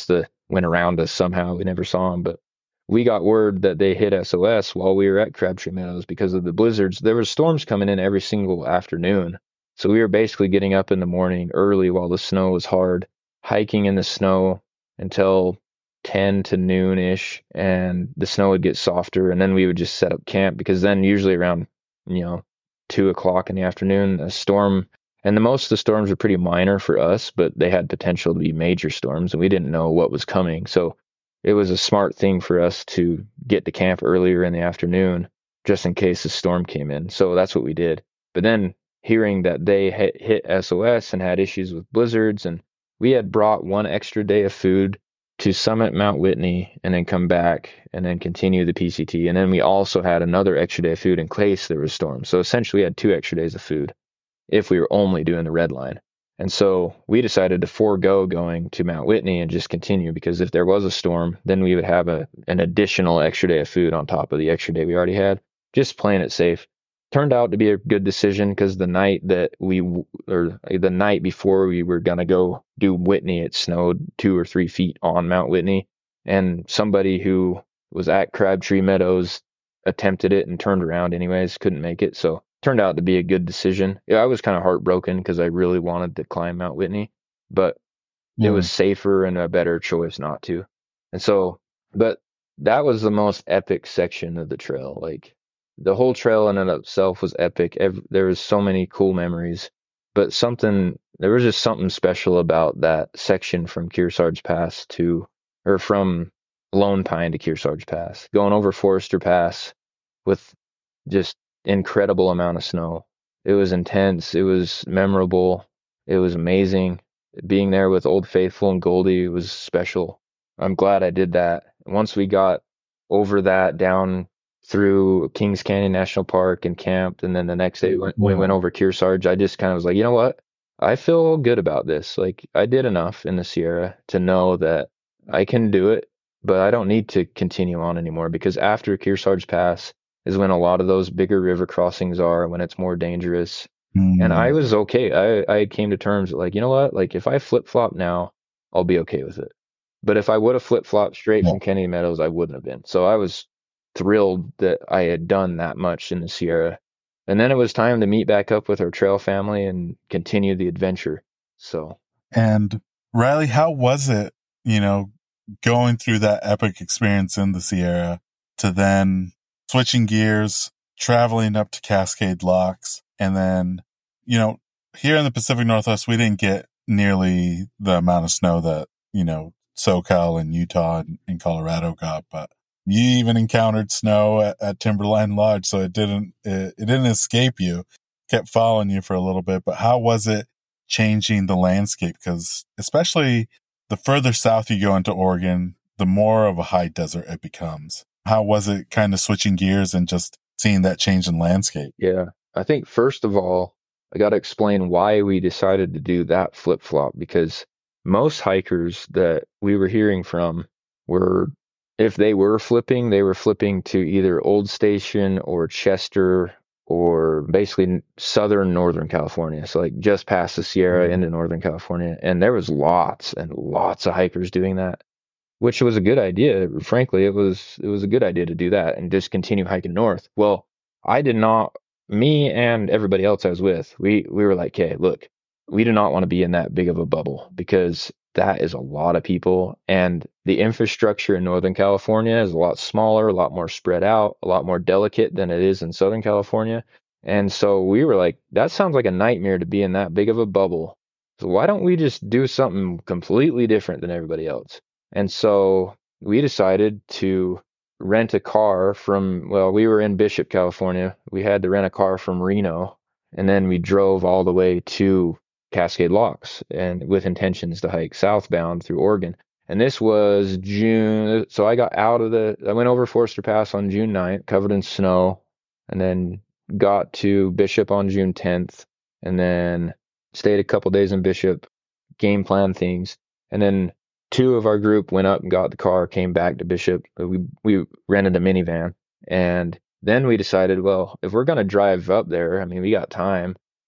went around us somehow. We never saw them, but we got word that they hit S O S while we were at Crabtree Meadows because of the blizzards. There were storms coming in every single afternoon. So we were basically getting up in the morning early while the snow was hard, hiking in the snow until ten to noon-ish, and the snow would get softer, and then we would just set up camp, because then usually around, you know, two o'clock in the afternoon, a storm, and the most of the storms were pretty minor for us, but they had potential to be major storms, and we didn't know what was coming. So it was a smart thing for us to get to camp earlier in the afternoon, just in case the storm came in. So that's what we did. But then hearing that they hit, hit S O S and had issues with blizzards, and we had brought one extra day of food to summit Mount Whitney and then come back and then continue the P C T. And then we also had another extra day of food in case there was storms. So essentially we had two extra days of food if we were only doing the red line. And so we decided to forego going to Mount Whitney and just continue, because if there was a storm, then we would have a an additional extra day of food on top of the extra day we already had, just playing it safe. Turned out to be a good decision, because the night that we, or the night before we were going to go do Whitney, it snowed two or three feet on Mount Whitney. And somebody who was at Crabtree Meadows attempted it and turned around anyways, couldn't make it. So turned out to be a good decision. Yeah, I was kind of heartbroken because I really wanted to climb Mount Whitney, but yeah. It was safer and a better choice not to. And so, but that was the most epic section of the trail. Like, the whole trail in and of itself was epic. Every, there was so many cool memories, but something, there was just something special about that section from Kearsarge Pass to, or from Lone Pine to Kearsarge Pass, going over Forester Pass with just incredible amount of snow. It was intense. It was memorable. It was amazing. Being there with Old Faithful and Goldie was special. I'm glad I did that. Once we got over that, down through Kings Canyon National Park and camped, and then the next day we we went over Kearsarge, I just kind of was like, you know what? I feel good about this. Like, I did enough in the Sierra to know that I can do it, but I don't need to continue on anymore, because after Kearsarge Pass is when a lot of those bigger river crossings are, when it's more dangerous. Mm. And I was okay. I, I came to terms with, like, you know what? Like, if I flip-flop now, I'll be okay with it. But if I would have flip-flopped straight yeah. from Kennedy Meadows, I wouldn't have been. So I was thrilled that I had done that much in the Sierra. And then it was time to meet back up with our trail family and continue the adventure. So, and Riley, how was it, you know, going through that epic experience in the Sierra to then switching gears, traveling up to Cascade Locks, and then, you know, here in the Pacific Northwest, we didn't get nearly the amount of snow that, you know, SoCal and Utah and, and Colorado got, but you even encountered snow at, at Timberline Lodge, so it didn't it, it didn't escape you. It kept following you for a little bit. But how was it changing the landscape? Because especially the further south you go into Oregon, the more of a high desert it becomes. How was it kind of switching gears and just seeing that change in landscape? Yeah, I think first of all, I got to explain why we decided to do that flip-flop, because most hikers that we were hearing from were, if they were flipping, they were flipping to either Old Station or Chester or basically southern Northern California. So like just past the Sierra mm-hmm. into Northern California. And there was lots and lots of hikers doing that, which was a good idea. Frankly, it was, it was a good idea to do that and just continue hiking north. Well, I did not, me and everybody else I was with, we, we were like, hey, look, we do not want to be in that big of a bubble, because that is a lot of people, and the infrastructure in Northern California is a lot smaller, a lot more spread out, a lot more delicate than it is in Southern California. And so we were like, that sounds like a nightmare to be in that big of a bubble. So why don't we just do something completely different than everybody else? And so we decided to rent a car from, well, we were in Bishop, California. We had to rent a car from Reno, and then we drove all the way to Cascade Locks, and with intentions to hike southbound through Oregon. And this was June. So I got out of the, I went over Forester Pass on June ninth, covered in snow, and then got to Bishop on June tenth, and then stayed a couple days in Bishop, game plan things. And then two of our group went up and got the car, came back to Bishop. We, we rented a minivan. And then we decided, well, if we're going to drive up there, I mean, we got time.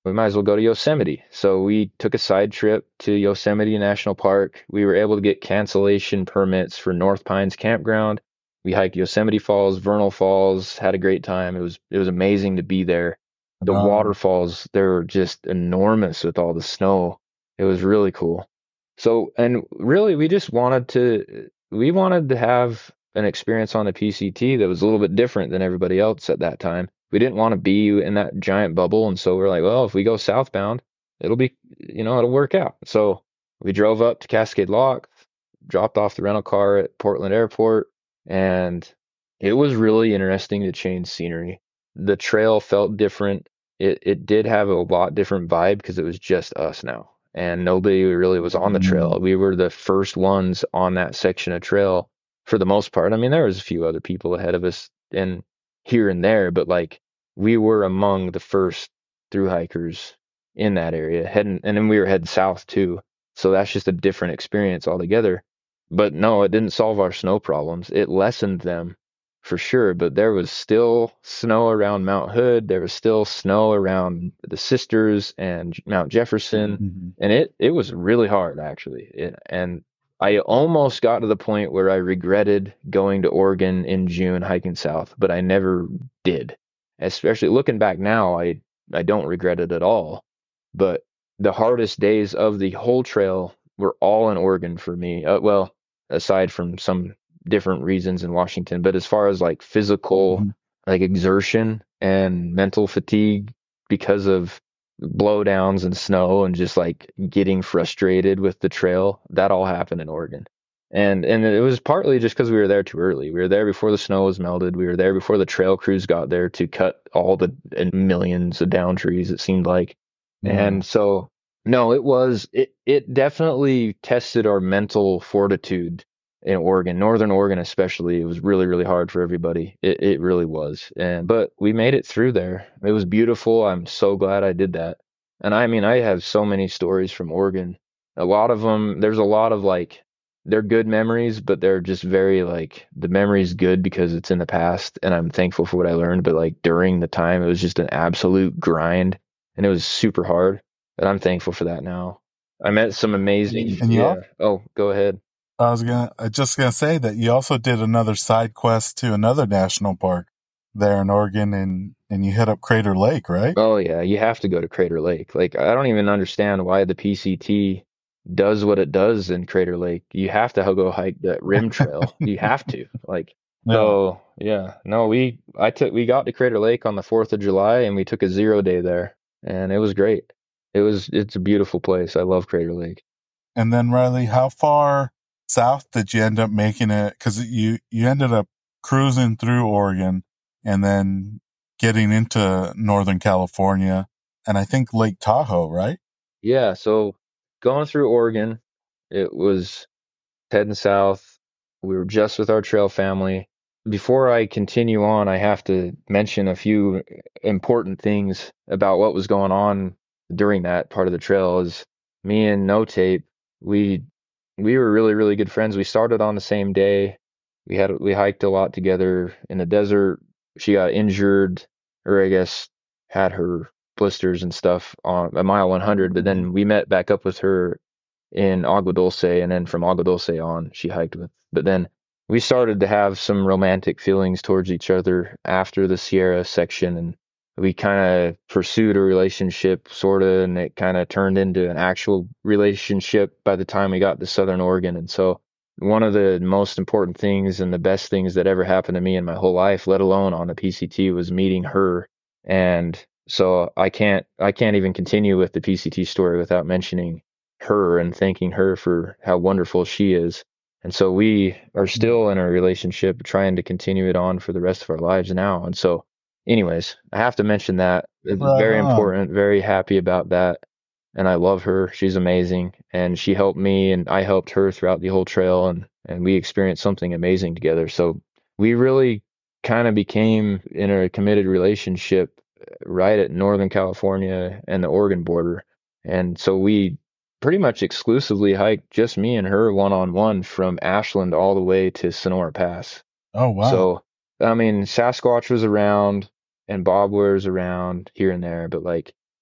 we might as well go to Yosemite. So we took a side trip to Yosemite National Park. We were able to get cancellation permits for North Pines Campground. We hiked Yosemite Falls, Vernal Falls, had a great time. It was it was amazing to be there. The Wow. waterfalls, they're just enormous with all the snow. It was really cool. So, and really we just wanted to we wanted to have an experience on the P C T that was a little bit different than everybody else at that time. We didn't want to be in that giant bubble, and so we're like, well, if we go southbound, it'll be, you know, it'll work out. So we drove up to Cascade Lock, dropped off the rental car at Portland Airport, and it was really interesting to change scenery. The trail felt different. It it did have a lot different vibe because it was just us now, and nobody really was on the trail. We were the first ones on that section of trail for the most part. I mean, there was a few other people ahead of us and here and there, but like we were among the first through hikers in that area, heading, and then we were heading south too. So that's just a different experience altogether. But no, it didn't solve our snow problems. It lessened them for sure, but there was still snow around Mount Hood. There was still snow around the Sisters and Mount Jefferson, Mm-hmm. and it it was really hard actually. It, and I almost got to the point where I regretted going to Oregon in June hiking south, but I never did. Especially looking back now, I I don't regret it at all. But the hardest days of the whole trail were all in Oregon for me. Uh, well, aside from some different reasons in Washington, but as far as like physical, Mhm. like exertion and mental fatigue because of blowdowns and snow and just like getting frustrated with the trail, that all happened in Oregon. And and it was partly just because we were there too early. We were there before the snow was melted. We were there before the trail crews got there to cut all the millions of down trees, it seemed like. Yeah. And so no, it was it it definitely tested our mental fortitude in Oregon, Northern Oregon especially. It was really, really hard for everybody. It it really was. And but we made it through there. It was beautiful. I'm so glad I did that. And I mean, I have so many stories from Oregon. A lot of them, there's a lot of like, they're good memories, but they're just very like, the memory's good because it's in the past and I'm thankful for what I learned. But like during the time, it was just an absolute grind and it was super hard. But I'm thankful for that now. I met some amazing. And you yeah. al- Oh, go ahead. I was gonna, I just gonna say that you also did another side quest to another national park there in Oregon, and and you hit up Crater Lake, right? Oh yeah, you have to go to Crater Lake. Like I don't even understand why the P C T does what it does in Crater Lake. You have to go hike that rim trail. You have to. Like Yeah. so yeah. No, we I took we got to Crater Lake on the fourth of July and we took a zero day there and it was great. It was it's a beautiful place. I love Crater Lake. And then Riley, how far south did you end up making it? Because you you ended up cruising through Oregon and then getting into Northern California and I think Lake Tahoe, right? Yeah, so going through Oregon, it was heading south. We were just with our trail family. Before I continue on, I have to mention a few important things about what was going on during that part of the trail. Is me and No Tape, we we were really, really good friends. We started on the same day. We had we hiked a lot together in the desert. She got injured, or I guess had her blisters and stuff on a mile one hundred, but then we met back up with her in Agua Dulce, and then from Agua Dulce on, she hiked with. But then we started to have some romantic feelings towards each other after the Sierra section, and we kind of pursued a relationship, sort of, and it kind of turned into an actual relationship by the time we got to Southern Oregon. And so one of the most important things and the best things that ever happened to me in my whole life, let alone on the P C T, was meeting her. And so I can't I can't even continue with the P C T story without mentioning her and thanking her for how wonderful she is. And so we are still in a relationship, trying to continue it on for the rest of our lives now. And so anyways, I have to mention that. It's Right very on. important, very happy about that. And I love her. She's amazing. And she helped me and I helped her throughout the whole trail, and, and we experienced something amazing together. So we really kind of became in a committed relationship right at Northern California and the Oregon border. And so we pretty much exclusively hiked, just me and her one on one, from Ashland all the way to Sonora Pass. Oh, wow. So, I mean, Sasquatch was around and Bob was around here and there, but like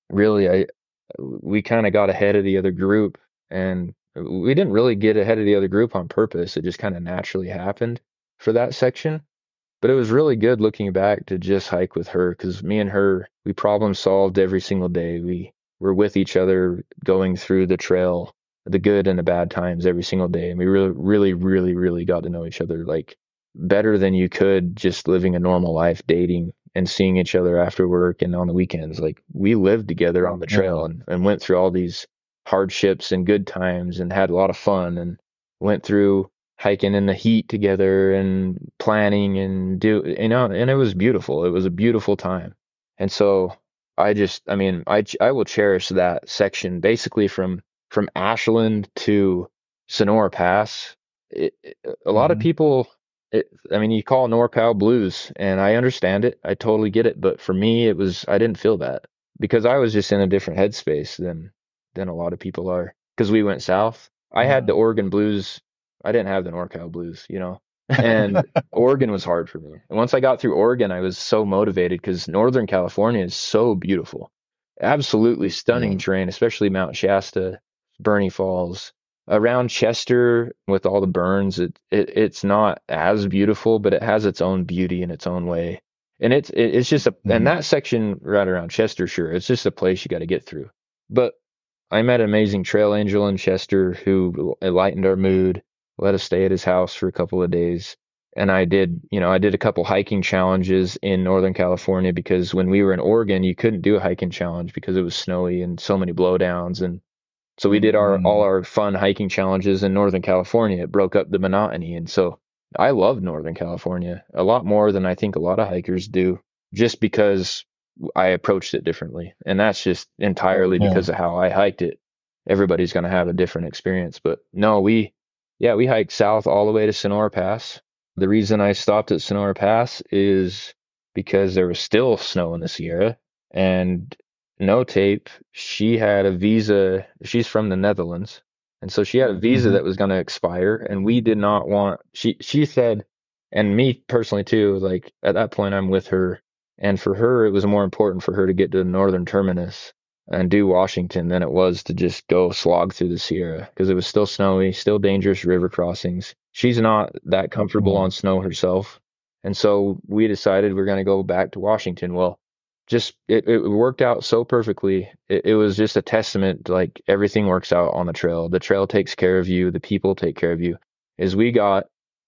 really, I we kind of got ahead of the other group, and we didn't really get ahead of the other group on purpose. It just kind of naturally happened for that section. But it was really good looking back to just hike with her, because me and her, we problem solved every single day. We were with each other going through the trail, the good and the bad times every single day. And we really, really, really, really got to know each other like better than you could just living a normal life, dating and seeing each other after work and on the weekends. Like, we lived together on the trail and, and went through all these hardships and good times and had a lot of fun, and went through hiking in the heat together and planning and do, you know, and it was beautiful. It was a beautiful time. And so I just, I mean, I, I will cherish that section basically from, from Ashland to Sonora Pass. It, it, a lot mm-hmm. of people, it, I mean, you call NorCal blues, and I understand it. I totally get it. But for me, it was, I didn't feel that, because I was just in a different headspace than, than a lot of people are. Because we went south. I yeah. had the Oregon blues. I didn't have the NorCal blues, you know, and Oregon was hard for me. And once I got through Oregon, I was so motivated, because Northern California is so beautiful, absolutely stunning mm. terrain, especially Mount Shasta, Bernie Falls. Around Chester with all the burns, it, it it's not as beautiful, but it has its own beauty in its own way. And it's it, it's just a mm. and that section right around Chester, sure, it's just a place you got to get through. But I met an amazing trail angel in Chester who lightened our mood, let us stay at his house for a couple of days. And I did, you know, I did a couple hiking challenges in Northern California, because when we were in Oregon, you couldn't do a hiking challenge because it was snowy and so many blowdowns. And so we did our, mm. all our fun hiking challenges in Northern California. It broke up the monotony. And so I love Northern California a lot more than I think a lot of hikers do, just because I approached it differently. And that's just entirely yeah. because of how I hiked it. Everybody's going to have a different experience, but no, we, Yeah, we hiked south all the way to Sonora Pass. The reason I stopped at Sonora Pass is because there was still snow in the Sierra, and No Tape, she had a visa. She's from the Netherlands. And so she had a visa mm-hmm. that was going to expire, and we did not want, she, she said, and me personally too, like at that point I'm with her, and for her, it was more important for her to get to the northern terminus and do Washington than it was to just go slog through the Sierra, because it was still snowy, still dangerous river crossings. She's not that comfortable on snow herself. And so we decided we're going to go back to Washington. Well, just, it, it worked out so perfectly. It, it was just a testament to, like, everything works out on the trail. The trail takes care of you. The people take care of you. As we got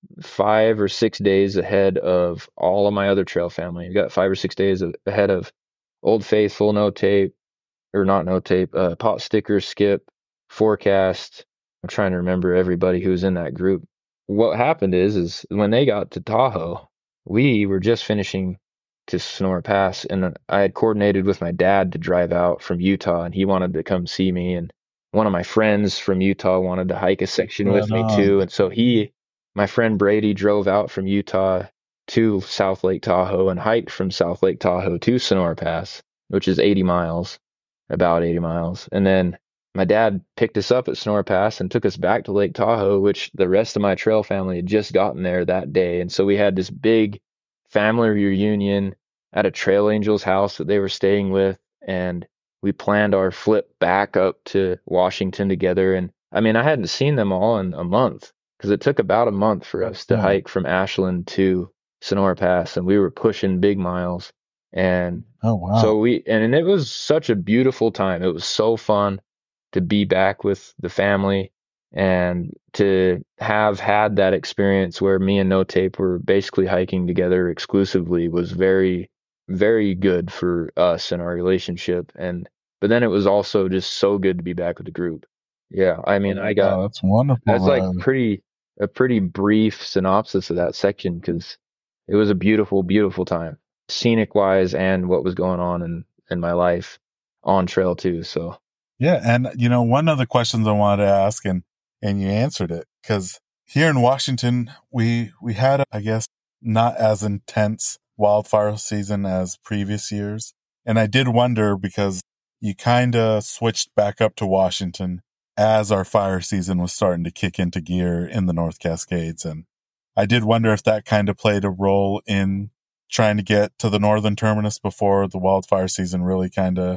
five or six days ahead of all of my other trail family. We got five or six days of, ahead of Old Faithful, No Tape, or not No Tape, uh, Pot Sticker, Skip, Forecast. I'm trying to remember everybody who was in that group. What happened is, is when they got to Tahoe, we were just finishing to Sonora Pass, and I had coordinated with my dad to drive out from Utah, and he wanted to come see me. And one of my friends from Utah wanted to hike a section right with on. me too. And so he, my friend Brady, drove out from Utah to South Lake Tahoe and hiked from South Lake Tahoe to Sonora Pass, which is eighty miles, about eighty miles. And then my dad picked us up at Sonora Pass and took us back to Lake Tahoe, which the rest of my trail family had just gotten there that day. And so we had this big family reunion at a trail angel's house that they were staying with. And we planned our flip back up to Washington together. And I mean, I hadn't seen them all in a month, because it took about a month for us to yeah. hike from Ashland to Sonora Pass, and we were pushing big miles. And oh, wow. so we, and it was such a beautiful time. It was so fun to be back with the family and to have had that experience where me and No Tape were basically hiking together exclusively was very, very good for us and our relationship. And, but then it was also just so good to be back with the group. Yeah. I mean, I got, oh, that's wonderful. That's like pretty, a pretty brief synopsis of that section, because it was a beautiful, beautiful time, scenic wise, and what was going on in, in my life on trail too. So, yeah. And, you know, one of the questions I wanted to ask, and, and you answered it, because here in Washington, we, we had, I guess, not as intense wildfire season as previous years. And I did wonder, because you kind of switched back up to Washington as our fire season was starting to kick into gear in the North Cascades. And I did wonder if that kind of played a role in trying to get to the northern terminus before the wildfire season really kind of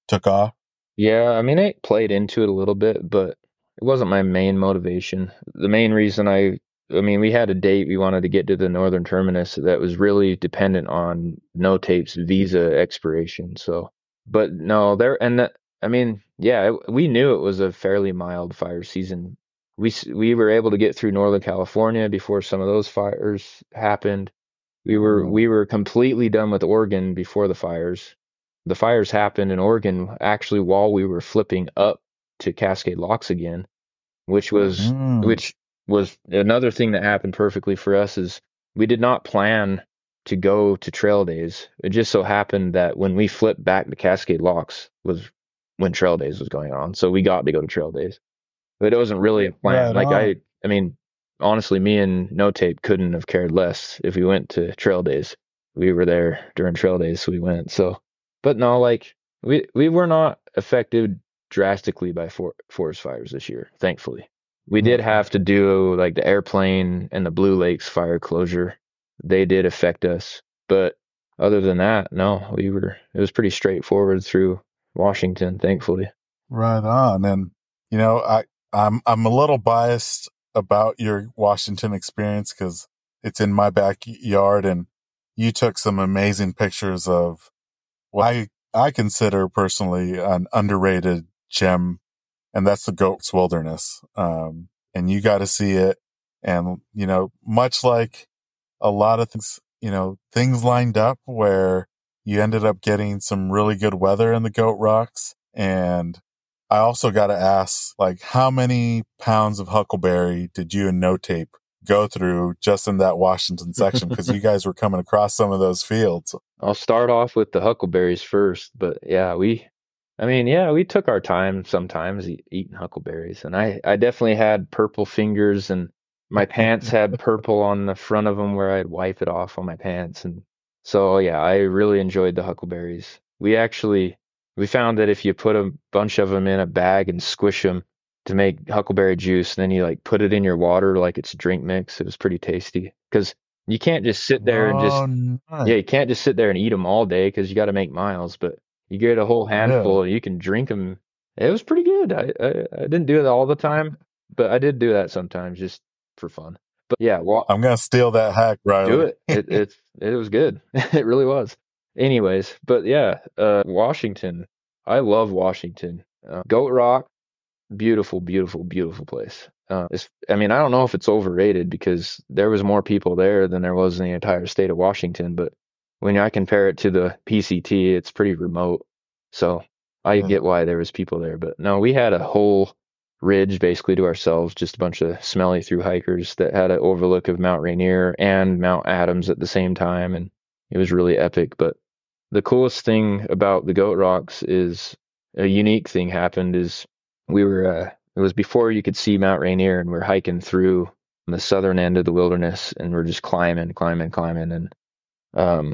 took off? Yeah, I mean, I played into it a little bit, but it wasn't my main motivation. The main reason I, I mean, we had a date. We wanted to get to the northern terminus that was really dependent on No Tape's visa expiration. So, but no, there, and that, I mean, yeah, it, we knew it was a fairly mild fire season. We s- we were able to get through Northern California before some of those fires happened. We were we were completely done with Oregon before the fires. The fires happened in Oregon actually while we were flipping up to Cascade Locks again, which was Mm. which was another thing that happened perfectly for us is we did not plan to go to Trail Days. It just so happened that when we flipped back to Cascade Locks was when Trail Days was going on. So we got to go to Trail Days. But it wasn't really a plan. Right Like on. I I mean, honestly, me and No Tape couldn't have cared less if we went to Trail Days. We were there during Trail Days, so we went. So, but no, like we we were not affected drastically by for, forest fires this year, thankfully. We did have to do like the airplane and the Blue Lakes fire closure. They did affect us, but other than that, no, we were. It was pretty straightforward through Washington, thankfully. Right on. And you know, I I'm I'm a little biased about your Washington experience because it's in my backyard, and you took some amazing pictures of what I I consider personally an underrated gem, and that's the Goats Wilderness. Um, and you got to see it, and you know, much like a lot of things, you know, things lined up where you ended up getting some really good weather in the Goat Rocks. And I also got to ask, like, how many pounds of huckleberry did you and No Tape go through just in that Washington section? Because you guys were coming across some of those fields. I'll start off with the huckleberries first, but yeah, we, I mean, yeah, we took our time sometimes e- eating huckleberries, and I, I definitely had purple fingers, and my pants had purple on the front of them where I'd wipe it off on my pants, and so yeah, I really enjoyed the huckleberries. We actually we found that if you put a bunch of them in a bag and squish them to make huckleberry juice, and then you like put it in your water like it's a drink mix, it was pretty tasty because you can't just sit there and just Oh, nice. yeah, you can't just sit there and eat them all day because you got to make miles. But you get a whole handful, and you can drink them. It was pretty good. I, I I didn't do that all the time, but I did do that sometimes just for fun. But yeah, well, I'm gonna steal that hack, Riley. do it. It it it was good. It really was. Anyways, but yeah, uh, Washington. I love Washington. Uh, Goat Rock, beautiful, beautiful, beautiful place. Uh, it's, I mean, I don't know if it's overrated because there was more people there than there was in the entire state of Washington. But when I compare it to the P C T, it's pretty remote. So I Yeah. get why there was people there. But no, we had a whole ridge basically to ourselves, just a bunch of smelly through hikers that had an overlook of Mount Rainier and Mount Adams at the same time, and it was really epic. But the coolest thing about the Goat Rocks is a unique thing happened is we were uh, it was before you could see Mount Rainier, and we're hiking through the southern end of the wilderness, and we're just climbing, climbing, climbing, and um,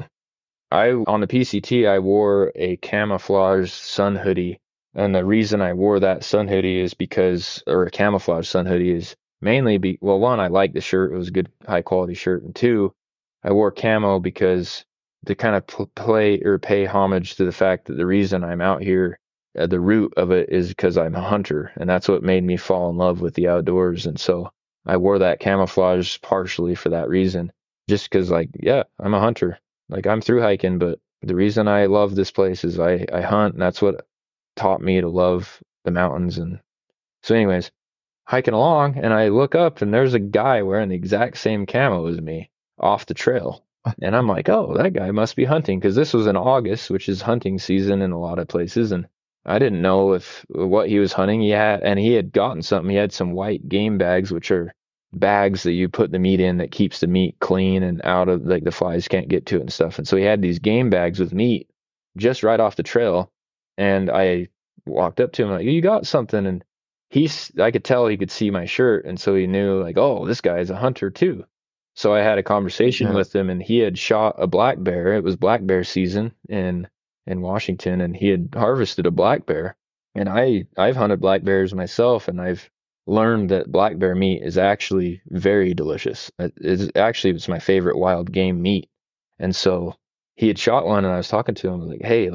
I on the P C T I wore a camouflage sun hoodie, and the reason I wore that sun hoodie is because, or a camouflage sun hoodie is mainly be well, one, I liked the shirt; it was a good, high quality shirt, and two, I wore camo because to kind of pl- play or pay homage to the fact that the reason I'm out here, uh, the root of it is because I'm a hunter, and that's what made me fall in love with the outdoors, and so I wore that camouflage partially for that reason, just because, like, yeah, I'm a hunter. Like I'm through hiking, but the reason I love this place is I, I hunt, and that's what taught me to love the mountains. And so anyways, hiking along, and I look up, and there's a guy wearing the exact same camo as me off the trail. And I'm like, oh, that guy must be hunting, because this was in August, which is hunting season in a lot of places. And I didn't know if what he was hunting. He had, and he had gotten something. He had some white game bags, which are bags that you put the meat in that keeps the meat clean and out of, like, the flies can't get to it and stuff. And so he had these game bags with meat just right off the trail. And I walked up to him like, you got something? And he's, I could tell he could see my shirt. And so he knew, like, oh, this guy is a hunter too. So I had a conversation Yeah. with him, and he had shot a black bear. It was black bear season in, in Washington, and he had harvested a black bear. And I, I've hunted black bears myself, and I've learned that black bear meat is actually very delicious. It- It's actually, it's my favorite wild game meat. And so he had shot one, and I was talking to him like, hey, like,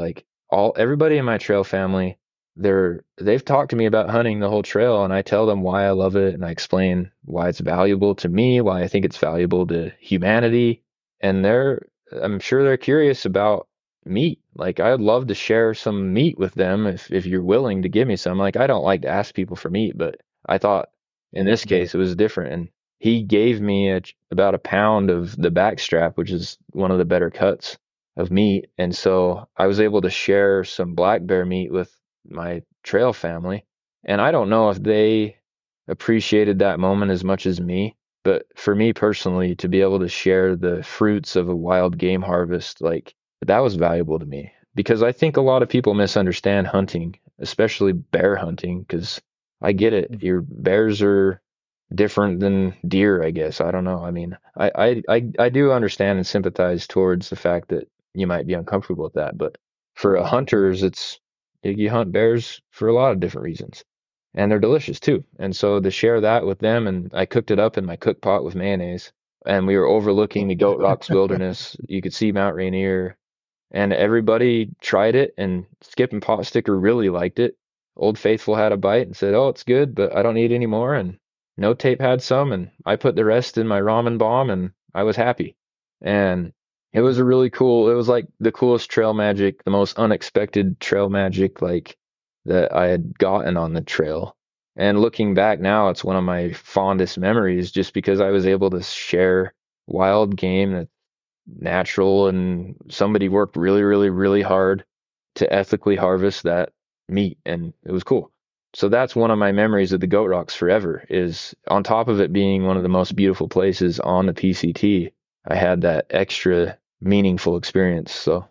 all everybody in my trail family, they're they've talked to me about hunting the whole trail, and I tell them why I love it, and I explain why it's valuable to me, why I think it's valuable to humanity, and they're I'm sure they're curious about meat. Like, I'd love to share some meat with them if if you're willing to give me some. Like, I don't like to ask people for meat, but I thought in this case it was different, and he gave me a, about a pound of the backstrap, which is one of the better cuts of meat. And so I was able to share some black bear meat with my trail family. And I don't know if they appreciated that moment as much as me, but for me personally, to be able to share the fruits of a wild game harvest, like, that was valuable to me, because I think a lot of people misunderstand hunting, especially bear hunting, because I get it. Your bears are different than deer, I guess. I don't know. I mean, I, I, I, I do understand and sympathize towards the fact that you might be uncomfortable with that, but for a hunters, it's you hunt bears for a lot of different reasons, and they're delicious too. And so to share that with them, and I cooked it up in my cook pot with mayonnaise, and we were overlooking the Goat Rocks Wilderness. You could see Mount Rainier, and everybody tried it, and Skip and Pot Sticker really liked it. Old Faithful had a bite and said, "Oh, it's good, but I don't need any more." And No Tape had some, and I put the rest in my ramen bomb, and I was happy. And it was a really cool, it was like the coolest trail magic, the most unexpected trail magic, like, that I had gotten on the trail. And looking back now, it's one of my fondest memories, just because I was able to share wild game that's natural, and somebody worked really, really, really hard to ethically harvest that meat, and it was cool. So that's one of my memories of the Goat Rocks forever, is on top of it being one of the most beautiful places on the P C T, I had that extra meaningful experience. So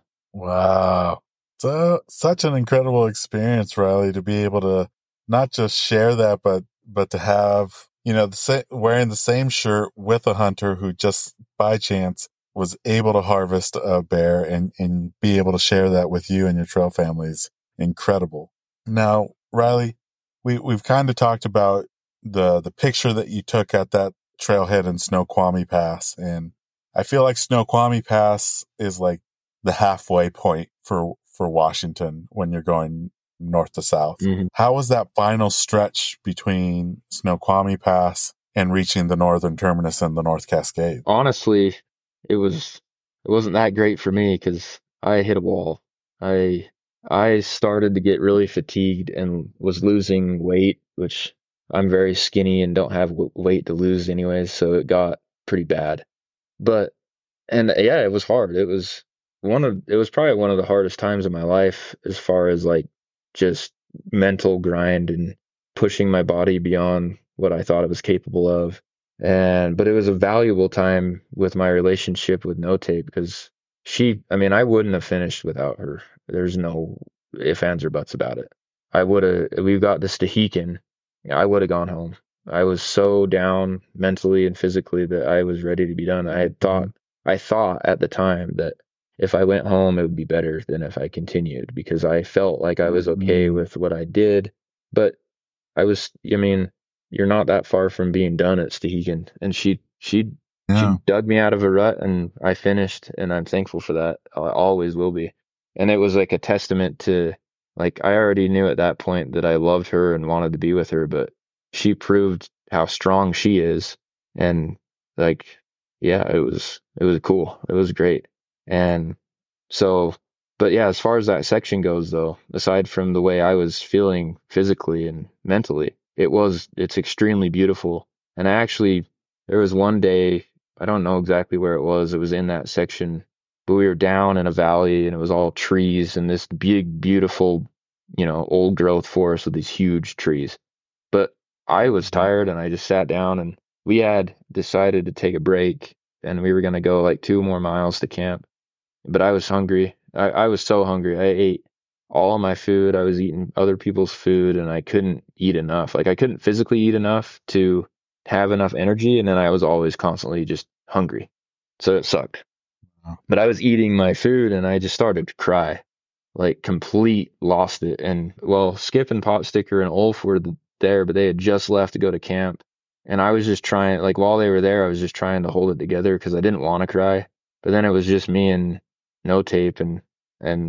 Wow. So, such an incredible experience, Riley, to be able to not just share that, but, but to have, you know, the sa- wearing the same shirt with a hunter who just by chance was able to harvest a bear, and, and be able to share that with you and your trail families. Incredible. Now, Riley, we, we've kind of talked about the, the picture that you took at that trailhead in Snoqualmie Pass. And I feel like Snoqualmie Pass is like the halfway point for, for Washington when you're going north to south. Mm-hmm. How was that final stretch between Snoqualmie Pass and reaching the northern terminus and the North Cascade? Honestly, it was it wasn't that great for me, because I hit a wall. I I started to get really fatigued and was losing weight, which I'm very skinny and don't have w- weight to lose anyways, so it got pretty bad. But and yeah, it was hard. It was one of it was probably one of the hardest times of my life, as far as like just mental grind and pushing my body beyond what I thought it was capable of. And but it was a valuable time with my relationship with No Tape, because she, I mean, I wouldn't have finished without her. There's no ifs, ands, or buts about it. I would have, we got to Stehekin, I would have gone home. I was so down mentally and physically that I was ready to be done. I had thought, I thought at the time that if I went home, it would be better than if I continued, because I felt like I was okay Mm. with what I did. But I was, I mean, you're not that far from being done at Stehekin. And she, she, Yeah. she dug me out of a rut, and I finished, and I'm thankful for that. I always will be. And it was like a testament to, like, I already knew at that point that I loved her and wanted to be with her, but she proved how strong she is. And like, yeah, it was, it was cool. It was great. And so, but yeah, as far as that section goes, though, aside from the way I was feeling physically and mentally, it was, it's extremely beautiful. And I actually, there was one day, I don't know exactly where it was. It was in that section, but we were down in a valley, and it was all trees and this big, beautiful, you know, old growth forest with these huge trees. But I was tired, and I just sat down, and we had decided to take a break, and we were going to go like two more miles to camp. But I was hungry. I, I was so hungry. I ate all of my food. I was eating other people's food, and I couldn't eat enough. Like, I couldn't physically eat enough to have enough energy. And then I was always constantly just hungry. So it sucked. But I was eating my food, and I just started to cry, like complete lost it. And well, Skip and Pot Sticker and Ulf were there, but they had just left to go to camp. And I was just trying, like, while they were there, I was just trying to hold it together, because I didn't want to cry. But then it was just me and No Tape, and and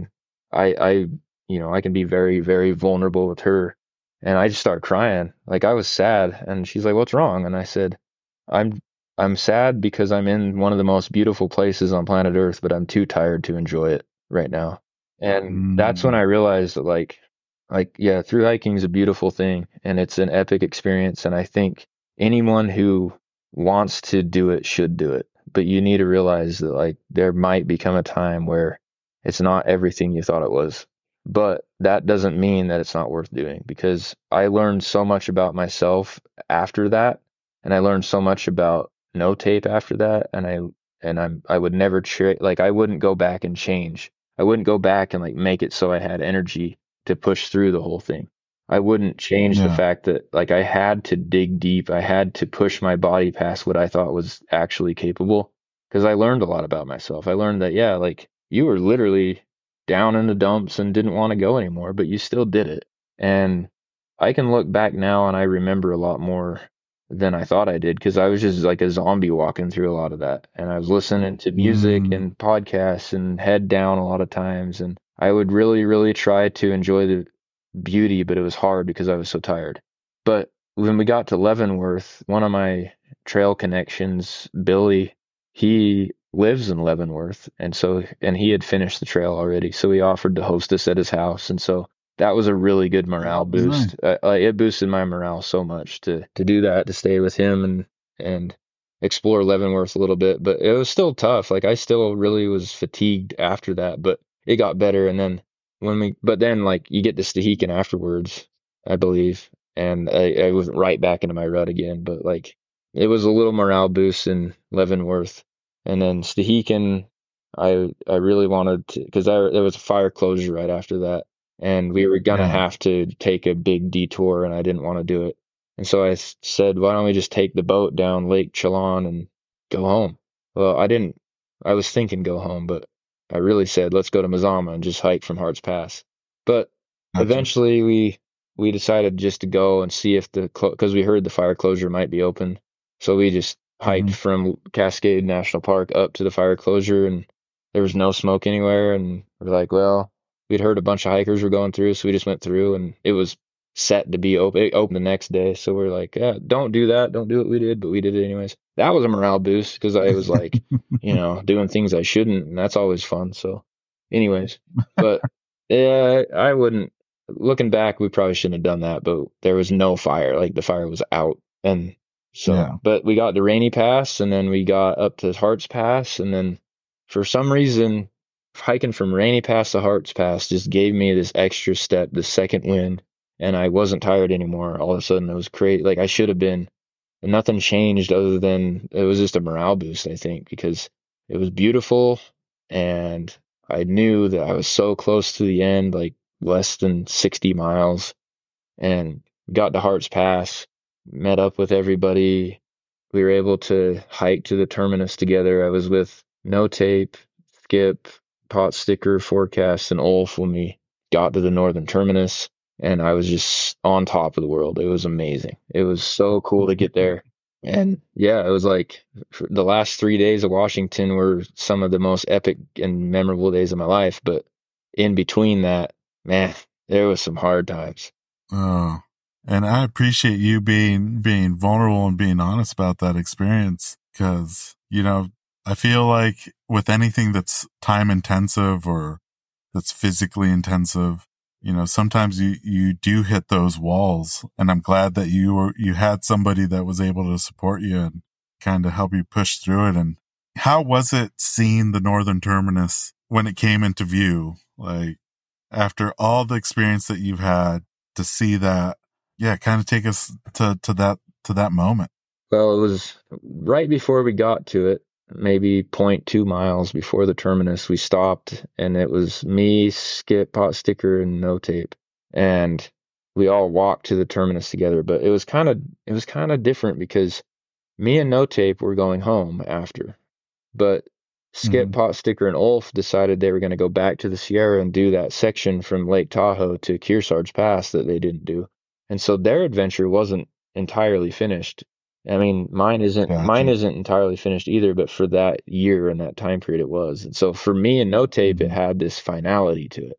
I, I, you know, I can be very, very vulnerable with her. And I just started crying. Like I was sad. And she's like, what's wrong? And I said, I'm, I'm sad because I'm in one of the most beautiful places on planet Earth, but I'm too tired to enjoy it right now. And that's when Mm, I realized that like, like, yeah, through hiking is a beautiful thing and it's an epic experience. And I think anyone who wants to do it should do it. But you need to realize that like there might become a time where it's not everything you thought it was. But that doesn't mean that it's not worth doing because I learned so much about myself after that. And I learned so much about No Tape after that. And I, and I'm, I would never trade, like, I wouldn't go back and change. I wouldn't go back and like make it so I had energy to push through the whole thing. I wouldn't change the yeah. fact that like I had to dig deep. I had to push my body past what I thought was actually capable because I learned a lot about myself. I learned that, yeah, like you were literally down in the dumps and didn't want to go anymore, but you still did it. And I can look back now and I remember a lot more than I thought I did because I was just like a zombie walking through a lot of that. And I was listening to music Mm, and podcasts and head down a lot of times. And I would really, really try to enjoy the beauty, but it was hard because I was so tired. But when we got to Leavenworth, one of my trail connections, Billy, he lives in Leavenworth, and so and he had finished the trail already, so he offered to host us at his house, and so that was a really good morale nice. boost. Uh, uh, it boosted my morale so much to to do that, to stay with him and and explore Leavenworth a little bit, but it was still tough. Like I still really was fatigued after that, but it got better, and then when we, but then like you get to Stehekin afterwards, I believe, and I, I was right back into my rut again. But like it was a little morale boost in Leavenworth, and then Stehekin, I I really wanted to because there there was a fire closure right after that, and we were gonna Yeah. have to take a big detour, and I didn't want to do it, and so I s- said, why don't we just take the boat down Lake Chelan and go home? Well, I didn't. I was thinking go home, but I really said, let's go to Mazama and just hike from Hart's Pass. But Gotcha. eventually we we decided just to go and see if the because we heard the fire closure might be open. So we just hiked Hmm. from Cascade National Park up to the fire closure and there was no smoke anywhere and we're like, well, we'd heard a bunch of hikers were going through, so we just went through and it was set to be open, it opened the next day. So we're like, yeah, don't do that. Don't do what we did, but we did it anyways. That was a morale boost because I was like, you know, doing things I shouldn't, and that's always fun. So, anyways, but yeah, I wouldn't. Looking back, we probably shouldn't have done that, but there was no fire. Like the fire was out, and so, Yeah. but we got to Rainy Pass, and then we got up to Hart's Pass, and then for some reason, hiking from Rainy Pass to Hart's Pass just gave me this extra step, the second wind, and I wasn't tired anymore. All of a sudden, it was crazy. Like I should have been and nothing changed other than it was just a morale boost, I think, because it was beautiful and I knew that I was so close to the end, like less than sixty miles, and got to Hart's Pass, met up with everybody. We were able to hike to the terminus together. I was with No Tape, Skip, Pot Sticker, Forecast, and Ulf when we got to the northern terminus, and I was just on top of the world. It was amazing. It was so cool to get there. And yeah, it was like the last three days of Washington were some of the most epic and memorable days of my life. But in between that, man, there was some hard times. Oh, and I appreciate you being being vulnerable and being honest about that experience because, you know, I feel like with anything that's time intensive or that's physically intensive, you know, sometimes you, you do hit those walls, and I'm glad that you were, you had somebody that was able to support you and kind of help you push through it. And how was it seeing the Northern Terminus when it came into view? Like after all the experience that you've had to see that, yeah, kind of take us to, to that, to that moment. Well, it was right before we got to it, maybe zero point two miles before the terminus. We stopped, and it was me, Skip, Pot Sticker, and No Tape, and we all walked to the terminus together. But it was kind of it was kind of different because me and No Tape were going home after, but Skip, Mm-hmm. Pot Sticker, and Ulf decided they were going to go back to the Sierra and do that section from Lake Tahoe to Kearsarge Pass that they didn't do, and so their adventure wasn't entirely finished. I mean, mine isn't mine Gotcha. isn't entirely finished either, but for that year and that time period it was. And so for me and No Tape, it Mm-hmm. had this finality to it.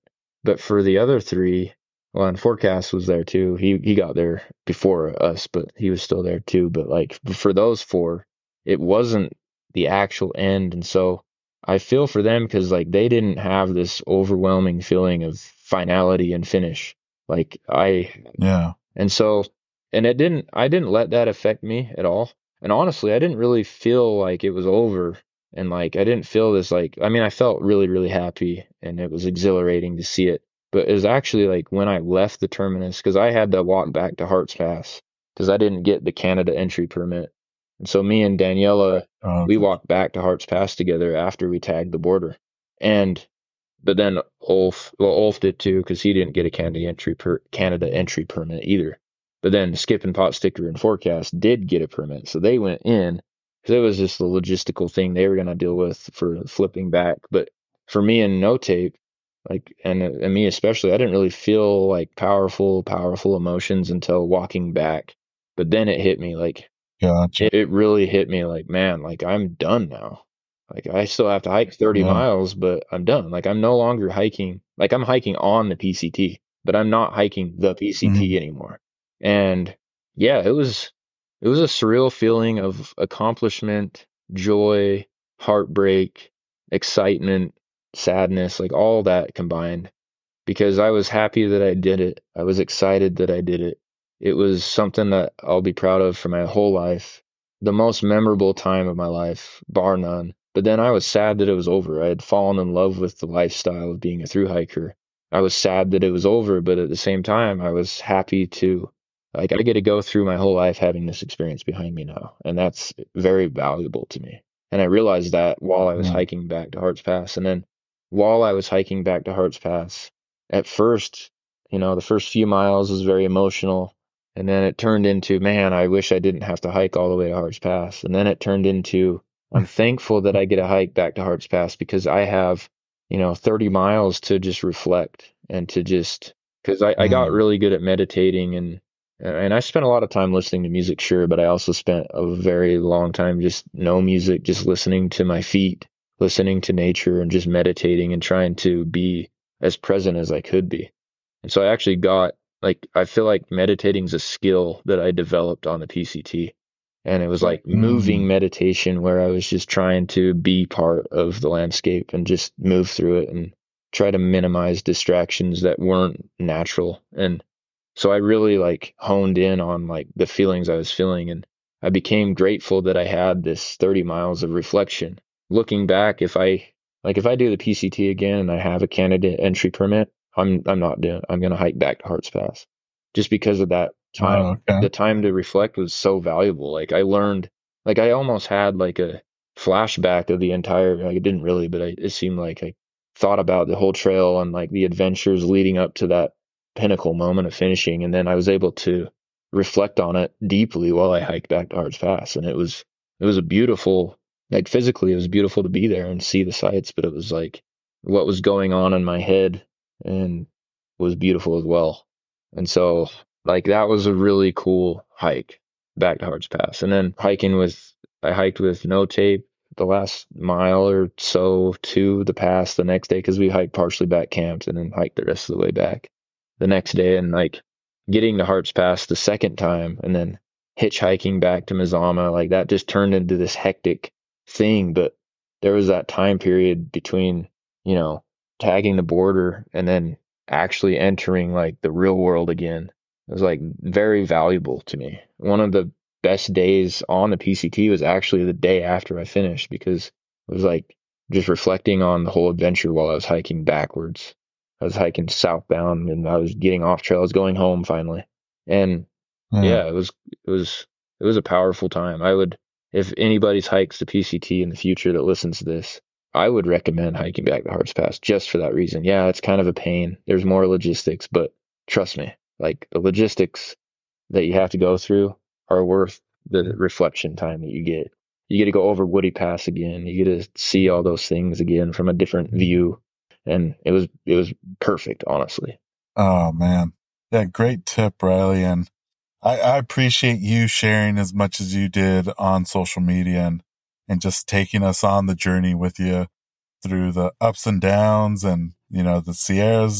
But for the other three, well, and Forecast was there too. He he got there before us, but he was still there too. But like for those four, it wasn't the actual end. And so I feel for them because like they didn't have this overwhelming feeling of finality and finish. Like I, Yeah. and so, and it didn't, I didn't let that affect me at all. And honestly, I didn't really feel like it was over. And like, I didn't feel this like, I mean, I felt really, really happy and it was exhilarating to see it. But it was actually like when I left the terminus, because I had to walk back to Harts Pass because I didn't get the Canada entry permit. And so me and Daniela, Oh, we okay. walked back to Harts Pass together after we tagged the border. And but then Ulf, well, Ulf did too because he didn't get a Canada entry per Canada entry permit either. But then Skip and Pot Sticker and Forecast did get a permit, so they went in because it was just the logistical thing they were going to deal with for flipping back. But for me and No Tape, like and and me especially, I didn't really feel like powerful, powerful emotions until walking back. But then it hit me like Gotcha. it, it really hit me like, man, like I'm done now. Like I still have to hike thirty Yeah. miles, but I'm done. Like I'm no longer hiking. Like I'm hiking on the P C T, but I'm not hiking the P C T Mhm. anymore. And yeah, it was it was a surreal feeling of accomplishment, joy, heartbreak, excitement, sadness, like all that combined. Because I was happy that I did it. I was excited that I did it. It was something that I'll be proud of for my whole life. The most memorable time of my life, bar none. But then I was sad that it was over. I had fallen in love with the lifestyle of being a thru hiker. I was sad that it was over, but at the same time, I was happy to, like, I get to go through my whole life having this experience behind me now. And that's very valuable to me. And I realized that while I was Yeah. hiking back to Harts Pass. And then while I was hiking back to Harts Pass, at first, you know, the first few miles was very emotional. And then it turned into, man, I wish I didn't have to hike all the way to Harts Pass. And then it turned into, I'm thankful that I get a hike back to Harts Pass because I have, you know, thirty miles to just reflect and to just, because I, I got Mm. really good at meditating and, and I spent a lot of time listening to music, sure, but I also spent a very long time just no music, just listening to my feet, listening to nature and just meditating and trying to be as present as I could be. And so I actually got like I feel like meditating is a skill that I developed on the P C T. And it was like moving Mm. meditation where I was just trying to be part of the landscape and just move through it and try to minimize distractions that weren't natural. And so I really like honed in on like the feelings I was feeling and I became grateful that I had this thirty miles of reflection. Looking back, if I like if I do the P C T again and I have a candidate entry permit, I'm I'm not doing I'm gonna hike back to Harts Pass. Just because of that time. Oh, okay. The time to reflect was so valuable. Like I learned like I almost had like a flashback of the entire like it didn't really, but I, it seemed like I thought about the whole trail and like the adventures leading up to that pinnacle moment of finishing. And then I was able to reflect on it deeply while I hiked back to Harts Pass. And it was it was a beautiful like physically it was beautiful to be there and see the sights, but it was like what was going on in my head and was beautiful as well. And so like that was a really cool hike back to Harts Pass. And then hiking with I hiked with No Tape the last mile or so to the pass the next day because we hiked partially back camped and then hiked the rest of the way back the next day. And like getting to Harts Pass the second time and then hitchhiking back to Mazama, like that just turned into this hectic thing. But there was that time period between, you know, tagging the border and then actually entering like the real world again. It was like very valuable to me. One of the best days on the P C T was actually the day after I finished because it was like just reflecting on the whole adventure while I was hiking backwards. I was hiking southbound and I was getting off trail. I was going home finally. And Yeah. yeah, it was it was it was a powerful time. I would if anybody's hikes the P C T in the future that listens to this, I would recommend hiking back to Harts Pass just for that reason. Yeah, it's kind of a pain. There's more logistics, but trust me, like the logistics that you have to go through are worth the reflection time that you get. You get to go over Woody Pass again. You get to see all those things again from a different view. And it was it was perfect, honestly. Oh, man. Yeah, great tip, Riley. And I, I appreciate you sharing as much as you did on social media and, and just taking us on the journey with you through the ups and downs and, you know, the Sierras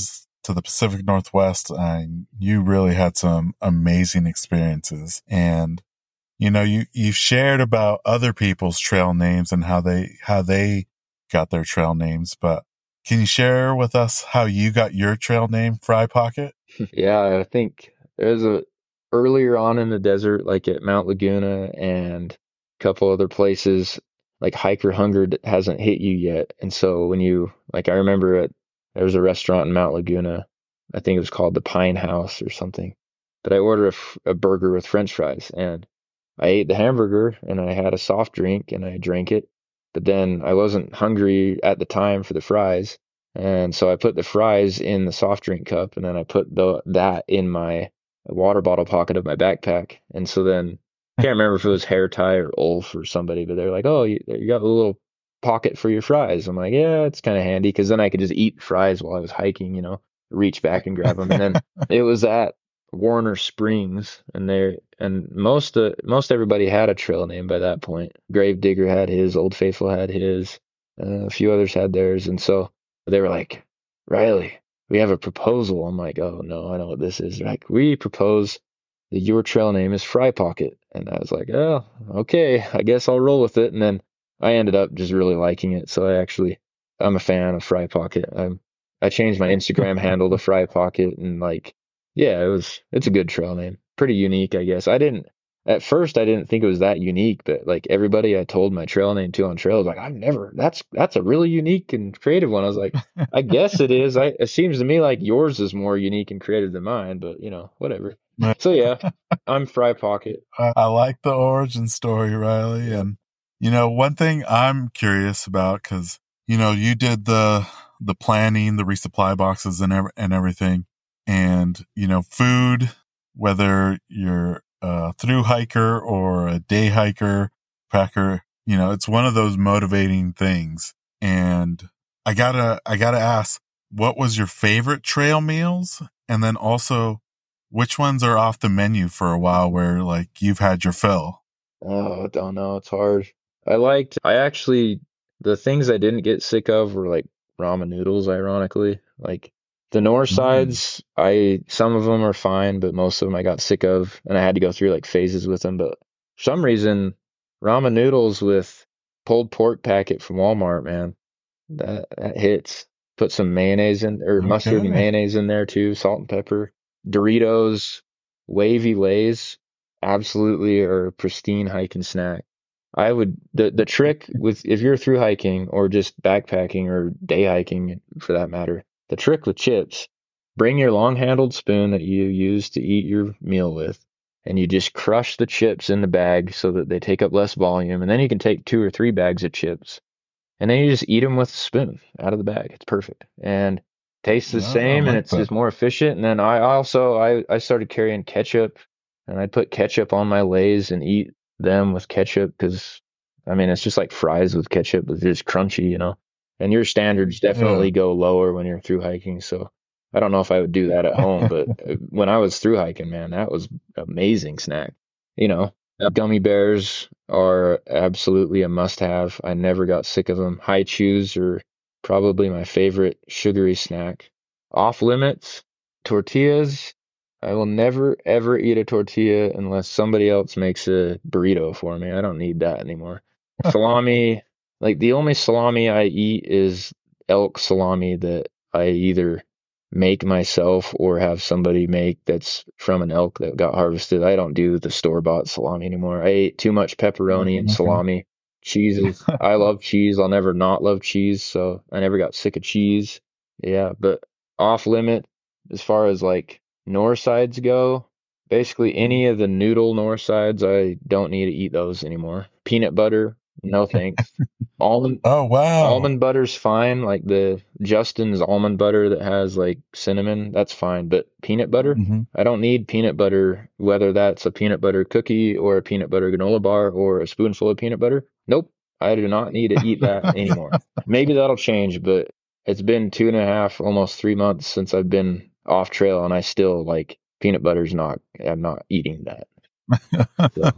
to the Pacific Northwest, I, you really had some amazing experiences. And, you know, you, you've shared about other people's trail names and how they, how they got their trail names, but can you share with us how you got your trail name, Fry Pocket? Yeah, I think there's a earlier on in the desert, like at Mount Laguna and a couple other places, like hiker hunger hasn't hit you yet. And so when you, like, I remember it, there was a restaurant in Mount Laguna, I think it was called the Pine House or something, but I ordered a, a burger with French fries, and I ate the hamburger and I had a soft drink and I drank it, but then I wasn't hungry at the time for the fries. And so I put the fries in the soft drink cup, and then I put the that in my water bottle pocket of my backpack. And so then I can't remember if it was Hair Tie or Ulf or somebody, but they're like, "Oh, you, you got a little pocket for your fries." I'm like, "Yeah, it's kind of handy," because then I could just eat fries while I was hiking, you know, reach back and grab them. And then it was at Warner Springs, and they and most uh, most everybody had a trail name by that point. Gravedigger had his, Old Faithful had his, uh, a few others had theirs, and so they were like, "Riley, we have a proposal." I'm like, "Oh no, I know what this is." They're like, "We propose that your trail name is Fry Pocket," and I was like, "Oh, okay, I guess I'll roll with it." And then I ended up just really liking it, so I actually I'm a fan of Fry Pocket. I'm I changed my Instagram handle to Fry Pocket, and like, yeah, it was it's a good trail name, pretty unique, I guess. I didn't At first I didn't think it was that unique, but like everybody I told my trail name to on trail was like, "I've never that's that's a really unique and creative one." I was like, "I guess it is. I it seems to me like yours is more unique and creative than mine, but you know, whatever." So yeah, I'm Fry Pocket. I, I like the origin story, Riley. Yeah. And, you know, one thing I'm curious about, cause, you know, you did the, the planning, the resupply boxes and, ev- and everything. And, you know, food, whether you're a through hiker or a day hiker, packer, you know, it's one of those motivating things. And I gotta, I gotta ask, what was your favorite trail meals? And then also, which ones are off the menu for a while where like you've had your fill? Oh, I don't know. It's hard. I liked, I actually, the things I didn't get sick of were like ramen noodles, ironically. Like the north Mm. sides, I, some of them are fine, but most of them I got sick of, and I had to go through like phases with them. But for some reason, ramen noodles with pulled pork packet from Walmart, man, that, that hits. Put some mayonnaise in, or mustard and Okay. mayonnaise in there too, salt and pepper. Doritos, wavy Lays, absolutely are a pristine hiking snack. I would the the trick with if you're through hiking or just backpacking or day hiking for that matter, the trick with chips, bring your long handled spoon that you use to eat your meal with, and you just crush the chips in the bag so that they take up less volume, and then you can take two or three bags of chips, and then you just eat them with a spoon out of the bag. It's perfect and tastes the Yeah, I same, and like it's that. just more efficient. And then I also I I started carrying ketchup, and I'd put ketchup on my Lays and eat them with ketchup because I mean it's just like fries with ketchup, but it's just crunchy, you know. And your standards definitely Yeah. go lower when you're through hiking, so I don't know if I would do that at home, but uh, when I was through hiking, man, that was amazing snack. You know, uh, gummy bears are absolutely a must-have. I never got sick of them. High chews are probably my favorite sugary snack. Off limits, tortillas. I will never ever eat a tortilla unless somebody else makes a burrito for me. I don't need that anymore. Salami, like the only salami I eat is elk salami that I either make myself or have somebody make that's from an elk that got harvested. I don't do the store-bought salami anymore. I ate too much pepperoni and Okay. salami. Cheeses. I love cheese. I'll never not love cheese, so I never got sick of cheese. Yeah, but off limit as far as like north sides go, basically any of the noodle north sides, I don't need to eat those anymore. Peanut butter, no thanks. Almond Oh, wow. almond butter's fine, like the Justin's almond butter that has like cinnamon, that's fine. But peanut butter, Mhm. I don't need peanut butter, whether that's a peanut butter cookie or a peanut butter granola bar or a spoonful of peanut butter. Nope, I do not need to eat that anymore. Maybe that'll change, but it's been two and a half, almost three months since I've been off trail, and I still like peanut butter's not. I'm not eating that. So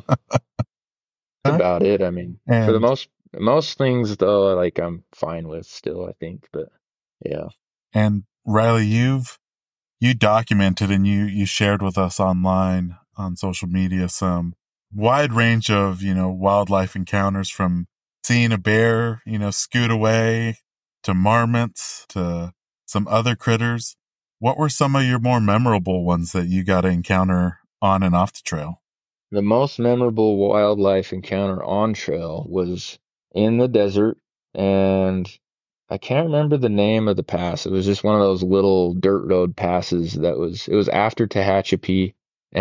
that's about it. I mean, for the And most most things though, like I'm fine with still, I think. But yeah, and Riley, you've you documented and you, you shared with us online on social media some wide range of, you know, wildlife encounters, from seeing a bear, you know, scoot away, to marmots, to some other critters. What were some of your more memorable ones that you got to encounter on and off the trail? The most memorable wildlife encounter on trail was in the desert, and I can't remember the name of the pass. It was just one of those little dirt road passes that was, it was after Tehachapi,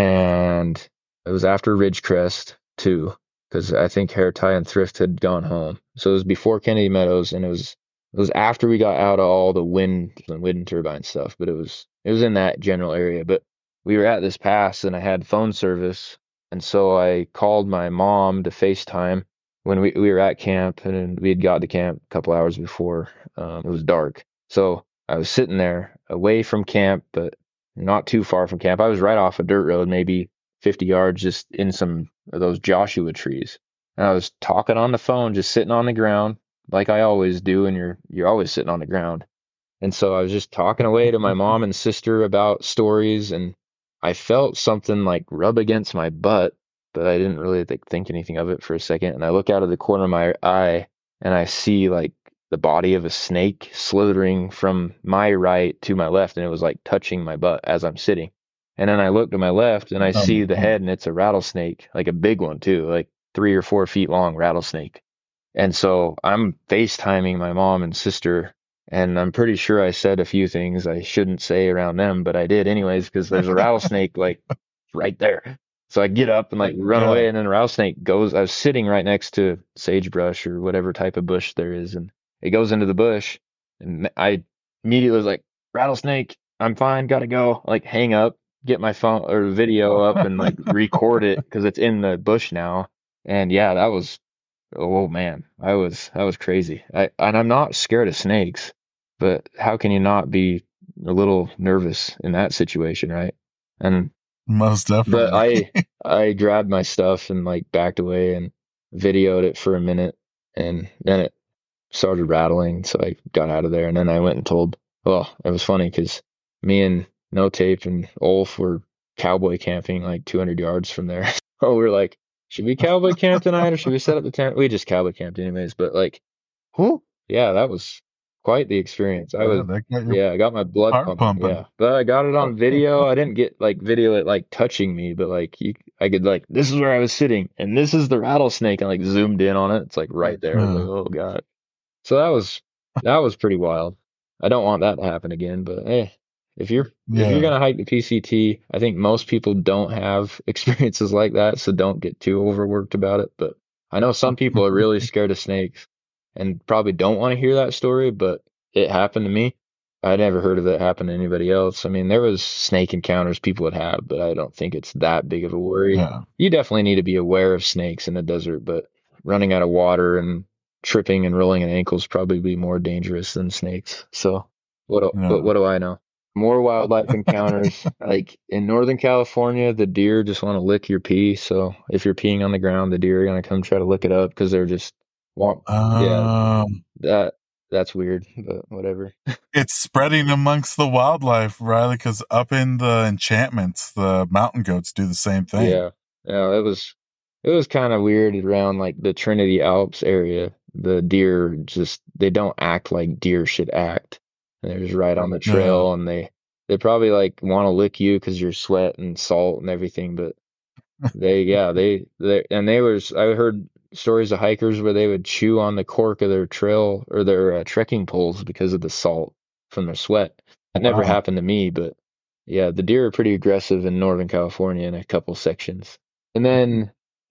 and it was after Ridgecrest too, because I think Hair Tie and Thrift had gone home. So it was before Kennedy Meadows, and it was it was after we got out of all the wind and wind turbine stuff, but it was it was in that general area. But we were at this pass, and I had phone service, and so I called my mom to FaceTime when we, we were at camp, and we had got to camp a couple hours before um, it was dark. So I was sitting there away from camp, but not too far from camp. I was right off a dirt road, maybe fifty yards, just in some of those Joshua trees. And I was talking on the phone, just sitting on the ground, like I always do, and you're you're always sitting on the ground. And so I was just talking away to my mom and sister about stories, and I felt something like rub against my butt, but I didn't really think, think anything of it for a second. And I look out of the corner of my eye, and I see like the body of a snake slithering from my right to my left, and it was like touching my butt as I'm sitting. And then I look to my left, and I Um, see the head, and it's a rattlesnake, like a big one too, like three or four feet long rattlesnake. And so I'm FaceTiming my mom and sister, and I'm pretty sure I said a few things I shouldn't say around them, but I did anyways, because there's a rattlesnake like right there. So I get up and like run Yeah. away, and then the rattlesnake goes. I was sitting right next to sagebrush or whatever type of bush there is, and it goes into the bush, and I immediately was like, rattlesnake, I'm fine, gotta go. Like hang up, get my phone or video up, and like record it because it's in the bush now. And yeah, that was, oh man, I was that was crazy. I and I'm not scared of snakes, but how can you not be a little nervous in that situation, right? And Most definitely. but I I grabbed my stuff and like backed away and videoed it for a minute, and then it started rattling, so I got out of there, and then I went and told. Well, it was funny because me and No Tape and Ulf were cowboy camping like two hundred yards from there. So we were like, should we cowboy camp tonight, or should we set up the tent? We just cowboy camped anyways, but like, whew, yeah, that was quite the experience. I Yeah, was, that got your yeah, I got my blood heart pumping. pumping. Yeah, but I got it on video. I didn't get like video it like touching me, but like you, I could like, this is where I was sitting, and this is the rattlesnake, and like zoomed in on it. It's like right there. I was like, Yeah. oh god. So that was that was pretty wild. I don't want that to happen again, but hey, if you're if Yeah. you're gonna hike the P C T, I think most people don't have experiences like that, so don't get too overworked about it. But I know some people are really scared of snakes and probably don't want to hear that story, but it happened to me. I never heard of it happen to anybody else. I mean, there was snake encounters people would have, but I don't think it's that big of a worry. Yeah. You definitely need to be aware of snakes in the desert, but running out of water and tripping and rolling an ankle is probably more dangerous than snakes. So what do, Yeah. but what do I know? More wildlife encounters. Like in Northern California, the deer just want to lick your pee. So if you're peeing on the ground, the deer are gonna come try to lick it up because they're just want. Yeah, Um, that that's weird, but whatever. it's spreading amongst the wildlife, Riley, because up in the enchantments, the mountain goats do the same thing. Yeah, yeah, it was it was kind of weird around like the Trinity Alps area. The deer just they don't act like deer should act. And they're just right on the trail, and they they probably like want to lick you because you're sweat and salt and everything. But they yeah they they and they was I heard stories of hikers where they would chew on the cork of their trail or their uh, trekking poles because of the salt from their sweat. That never Wow. happened to me, but yeah, the deer are pretty aggressive in Northern California in a couple sections. And then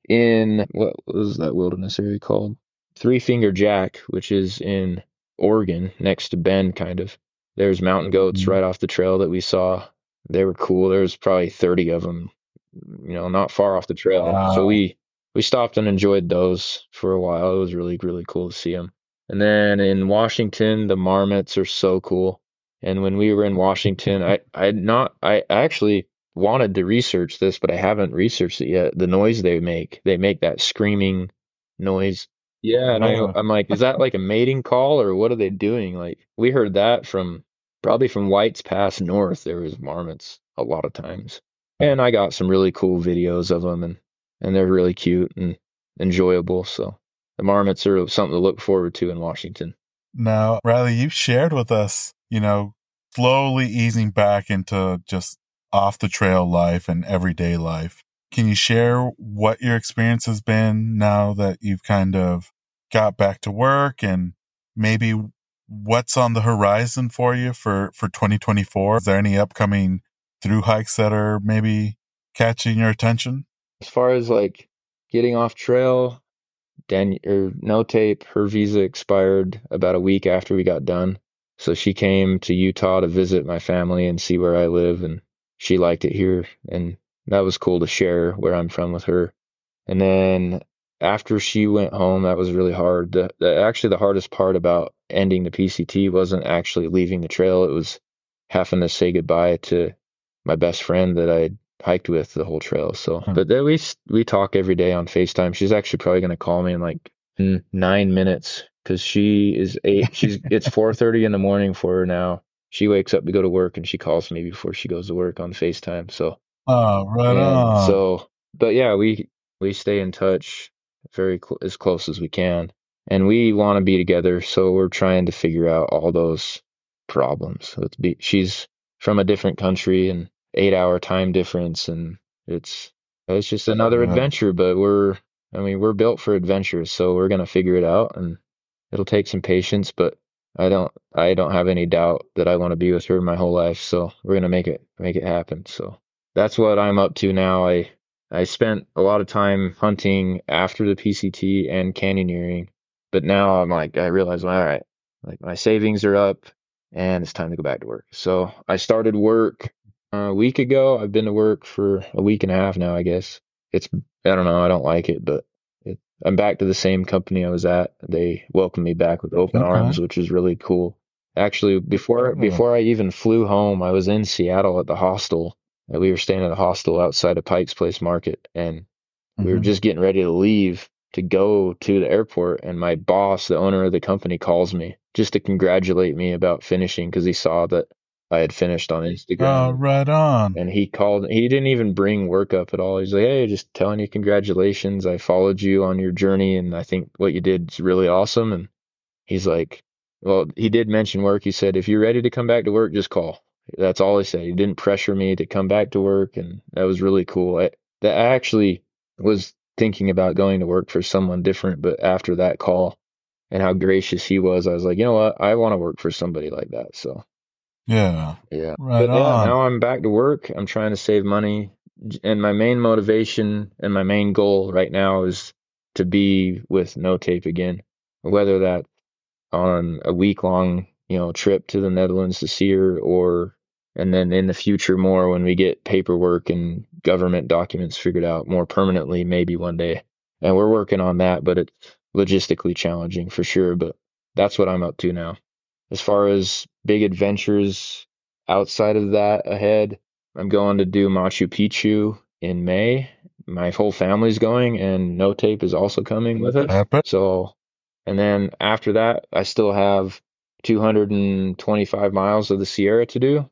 in what was that wilderness area called? Three Finger Jack, which is in Oregon, next to Bend, kind of. There's mountain goats Mhm. right off the trail that we saw. They were cool. There was probably thirty of them, you know, not far off the trail. Wow. So we we stopped and enjoyed those for a while. It was really really cool to see them. And then in Washington, the marmots are so cool. And when we were in Washington, I I had not I actually wanted to research this, but I haven't researched it yet. The noise they make, they make that screaming noise. Yeah, and I Yeah. I'm like, is that like a mating call or what are they doing? Like we heard that from probably from White's Pass north, there was marmots a lot of times. And I got some really cool videos of them, and, and they're really cute and enjoyable. So the marmots are something to look forward to in Washington. Now, Riley, you shared with us, you know, slowly easing back into just off the trail life and everyday life. Can you share what your experience has been now that you've kind of got back to work, and maybe what's on the horizon for you for, for twenty twenty-four? Is there any upcoming through hikes that are maybe catching your attention? As far as like getting off trail, Dan or No Tape, her visa expired about a week after we got done. So she came to Utah to visit my family and see where I live, and she liked it here, and that was cool to share where I'm from with her. And then after she went home, that was really hard. The, the, actually, the hardest part about ending the P C T wasn't actually leaving the trail. It was having to say goodbye to my best friend that I hiked with the whole trail. So, hmm. but then we we talk every day on FaceTime. She's actually probably going to call me in like nine minutes because she is eight. She's it's four thirty in the morning for her now. She wakes up to go to work, and she calls me before she goes to work on FaceTime. So, oh, right on. So, but yeah, we we stay in touch very cl- as close as we can, and we want to be together. So we're trying to figure out all those problems. Let's be. She's from a different country and eight hour time difference, and it's it's just another yeah. adventure. But we're I mean we're built for adventures, so we're gonna figure it out, and it'll take some patience, but I don't I don't have any doubt that I want to be with her my whole life. So we're gonna make it make it happen. So that's what I'm up to now. I I spent a lot of time hunting after the P C T and canyoneering, but now I'm like I realize, well, all right, like my savings are up, and it's time to go back to work. So I started work a week ago. I've been to work for a week and a half now, I guess. It's I don't know, I don't like it, but it, I'm back to the same company I was at. They welcomed me back with open okay. arms, which is really cool. Actually, before before I even flew home, I was in Seattle at the hostel. We were staying at a hostel outside of Pike's Place Market, and mm-hmm. we were just getting ready to leave to go to the airport, and my boss, the owner of the company, calls me just to congratulate me about finishing because he saw that I had finished on Instagram. Oh, right on. And he called, he didn't even bring work up at all. He's like, hey, just telling you congratulations. I followed you on your journey, and I think what you did is really awesome. And he's like, well, he did mention work. He said, if you're ready to come back to work, just call. That's all he said. He didn't pressure me to come back to work, and that was really cool. I, that I actually was thinking about going to work for someone different, but after that call and how gracious he was, I was like, you know what? I want to work for somebody like that. So yeah. Yeah. Right but on. yeah, now I'm back to work. I'm trying to save money. And my main motivation and my main goal right now is to be with No Tape again, whether that on a week long, you know, trip to the Netherlands to see her, or, and then in the future more when we get paperwork and government documents figured out more permanently, maybe one day. And we're working on that, but it's logistically challenging for sure. But that's what I'm up to now. As far as big adventures outside of that ahead, I'm going to do Machu Picchu in May. My whole family's going, and No Tape is also coming with us. So, and then after that, I still have two hundred twenty-five miles of the Sierra to do.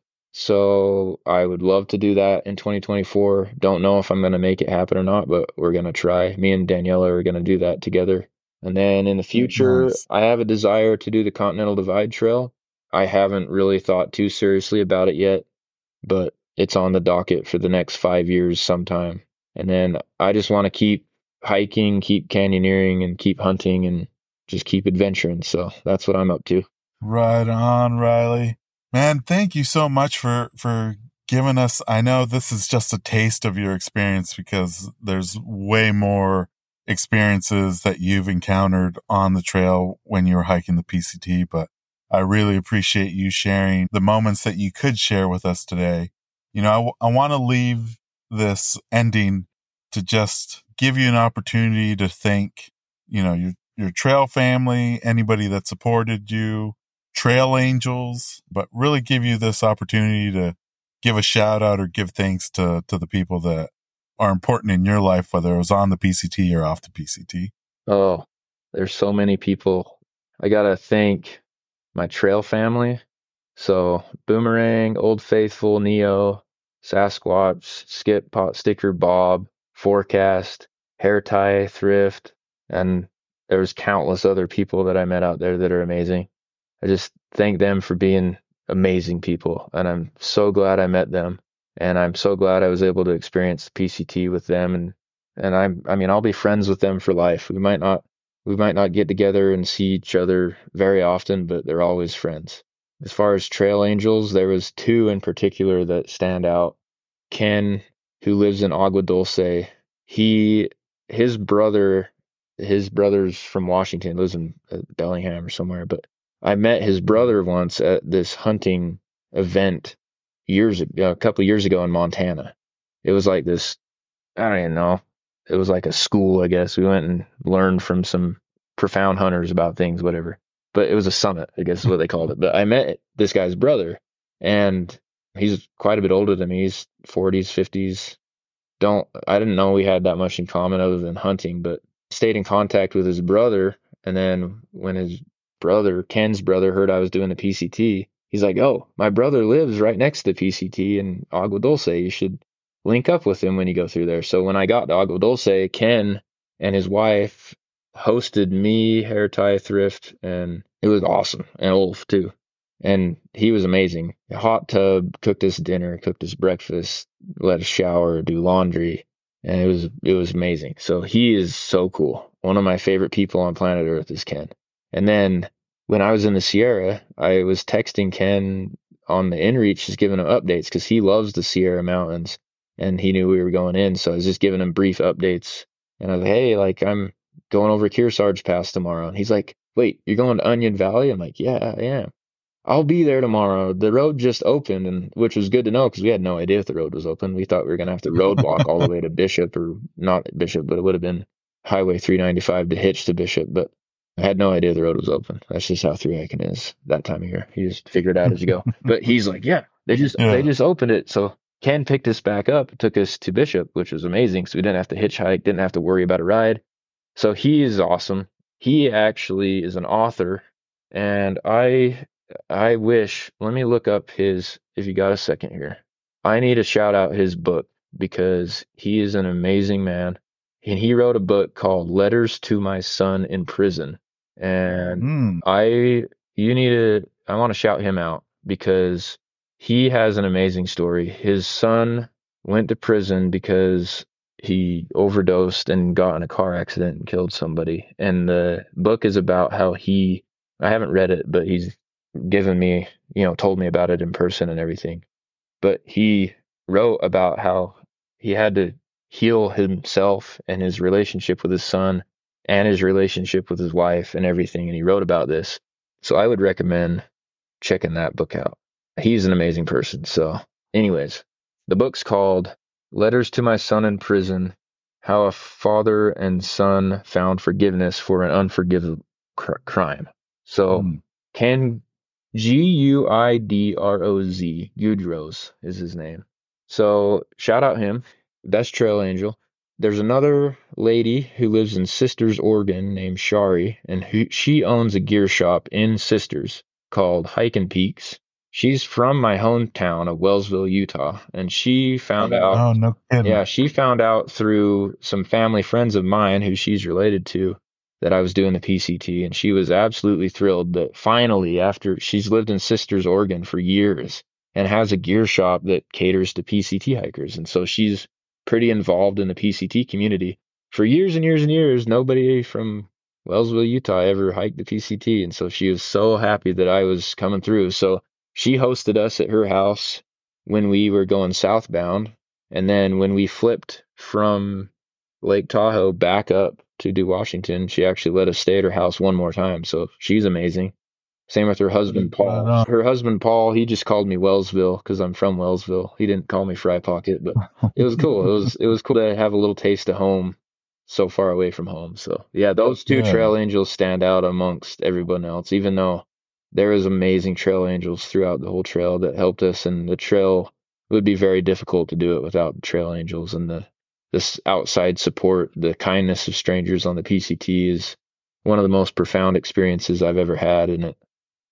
So I would love to do that in twenty twenty-four. Don't know if I'm going to make it happen or not, but we're going to try. Me and Daniela are going to do that together. And then in the future, nice. I have a desire to do the Continental Divide Trail. I haven't really thought too seriously about it yet, but it's on the docket for the next five years sometime. And then I just want to keep hiking, keep canyoneering, and keep hunting, and just keep adventuring. So that's what I'm up to. Right on, Riley. Man, thank you so much for, for giving us, I know this is just a taste of your experience because there's way more experiences that you've encountered on the trail when you were hiking the P C T, but I really appreciate you sharing the moments that you could share with us today. You know, I, w- I want to leave this ending to just give you an opportunity to thank, you know, your, your trail family, anybody that supported you, trail angels, but really give you this opportunity to give a shout out or give thanks to, to the people that are important in your life, whether it was on the P C T or off the P C T. Oh, there's so many people. I got to thank my trail family. So Boomerang, Old Faithful, Neo, Sasquatch, Skip, Pot Sticker, Bob, Forecast, Hair Tie, Thrift, and there's countless other people that I met out there that are amazing. I just thank them for being amazing people, and I'm so glad I met them, and I'm so glad I was able to experience P C T with them, and and I'm I mean I'll be friends with them for life. We might not we might not get together and see each other very often, but they're always friends. As far as trail angels, there was two in particular that stand out. Ken, who lives in Agua Dulce, he his brother his brother's from Washington, lives in Bellingham or somewhere, but I met his brother once at this hunting event years ago, a couple of years ago in Montana. It was like this, I don't even know. It was like a school, I guess. We went and learned from some profound hunters about things, whatever. But it was a summit, I guess is what they called it. But I met this guy's brother, and he's quite a bit older than me. He's forties, fifties. Don't I didn't know we had that much in common other than hunting, but stayed in contact with his brother. And then when his brother, Ken's brother, heard I was doing the P C T, he's like, "Oh, my brother lives right next to the P C T in Agua Dulce. You should link up with him when you go through there." So when I got to Agua Dulce, Ken and his wife hosted me, Hair Tie, Thrift, and it was awesome. And Ulf too. And he was amazing. Hot tub, cooked us dinner, cooked us breakfast, let us shower, do laundry, and it was it was amazing. So he is so cool. One of my favorite people on planet Earth is Ken. And then when I was in the Sierra, I was texting Ken on the inReach, just giving him updates because he loves the Sierra Mountains, and he knew we were going in. So I was just giving him brief updates. And I was like, "Hey, like I'm going over Kearsarge Pass tomorrow." And he's like, "Wait, you're going to Onion Valley?" I'm like, "Yeah, I am. I'll be there tomorrow. The road just opened," and which was good to know because we had no idea if the road was open. We thought we were going to have to roadblock all the way to Bishop, or not Bishop, but it would have been Highway three ninety-five to hitch to Bishop. But I had no idea the road was open. That's just how three hiking is that time of year. You just figure it out as you go. But he's like, "Yeah, they just yeah. they just opened it." So Ken picked us back up, took us to Bishop, which was amazing. So we didn't have to hitchhike, didn't have to worry about a ride. So he is awesome. He actually is an author, and I I wish, let me look up his, if you got a second here. I need to shout out his book because he is an amazing man. And he wrote a book called Letters to My Son in Prison. And mm. I, you need to, I want to shout him out because he has an amazing story. His son went to prison because he overdosed and got in a car accident and killed somebody. And the book is about how he, I haven't read it, but he's given me, you know, told me about it in person and everything. But he wrote about how he had to heal himself and his relationship with his son and his relationship with his wife and everything. And he wrote about this. So I would recommend checking that book out. He's an amazing person. So anyways, the book's called Letters to My Son in Prison, How a Father and Son Found Forgiveness for an Unforgivable cr- Crime. So mm. Ken G U I D R O Z, Gudroz is his name. So shout out him. Best trail angel. There's another lady who lives in Sisters, Oregon named Shari, and who, she owns a gear shop in Sisters called Hiking Peaks. She's from my hometown of Wellsville, Utah, and she found out. Oh, no kidding. Yeah, she found out through some family friends of mine who she's related to that I was doing the P C T, and she was absolutely thrilled that finally, after she's lived in Sisters, Oregon for years and has a gear shop that caters to P C T hikers. And so she's pretty involved in the P C T community. For years and years and years, nobody from Wellsville, Utah ever hiked the P C T. And so she was so happy that I was coming through. So she hosted us at her house when we were going southbound. And then when we flipped from Lake Tahoe back up to do Washington, she actually let us stay at her house one more time. So she's amazing. Same with her husband, Paul. Her husband, Paul, he just called me Wellsville because I'm from Wellsville. He didn't call me Fry Pocket, but it was cool. It was it was cool to have a little taste of home so far away from home. So yeah, those two yeah. trail angels stand out amongst everyone else, even though there was amazing trail angels throughout the whole trail that helped us. And the trail would be very difficult to do it without trail angels, and the this outside support, the kindness of strangers on the P C T is one of the most profound experiences I've ever had. And it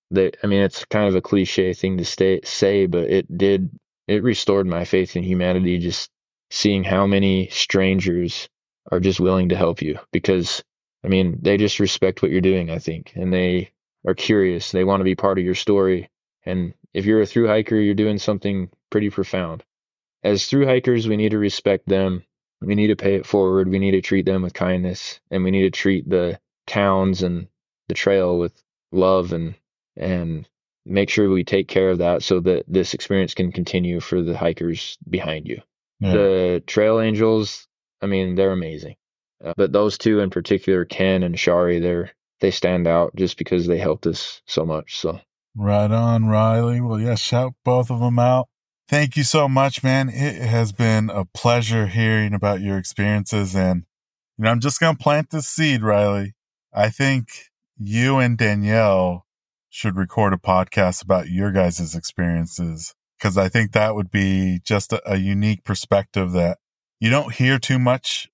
they, I mean, it's kind of a cliche thing to stay, say, but it did, it restored my faith in humanity, just seeing how many strangers are just willing to help you, because, I mean, they just respect what you're doing, I think, and they are curious. They want to be part of your story. And if you're a thru hiker, you're doing something pretty profound. As thru hikers, we need to respect them. We need to pay it forward. We need to treat them with kindness, and we need to treat the towns and the trail with love, and and make sure we take care of that so that this experience can continue for the hikers behind you. Yeah. The trail angels, I mean, they're amazing. Uh, but those two in particular, Ken and Shari, they're they stand out just because they helped us so much. So right on, Riley. Well, yeah, shout both of them out. Thank you so much, man. It has been a pleasure hearing about your experiences, and you know, I'm just gonna plant this seed, Riley. I think you and Danielle should record a podcast about your guys' experiences, because I think that would be just a, a unique perspective that you don't hear too much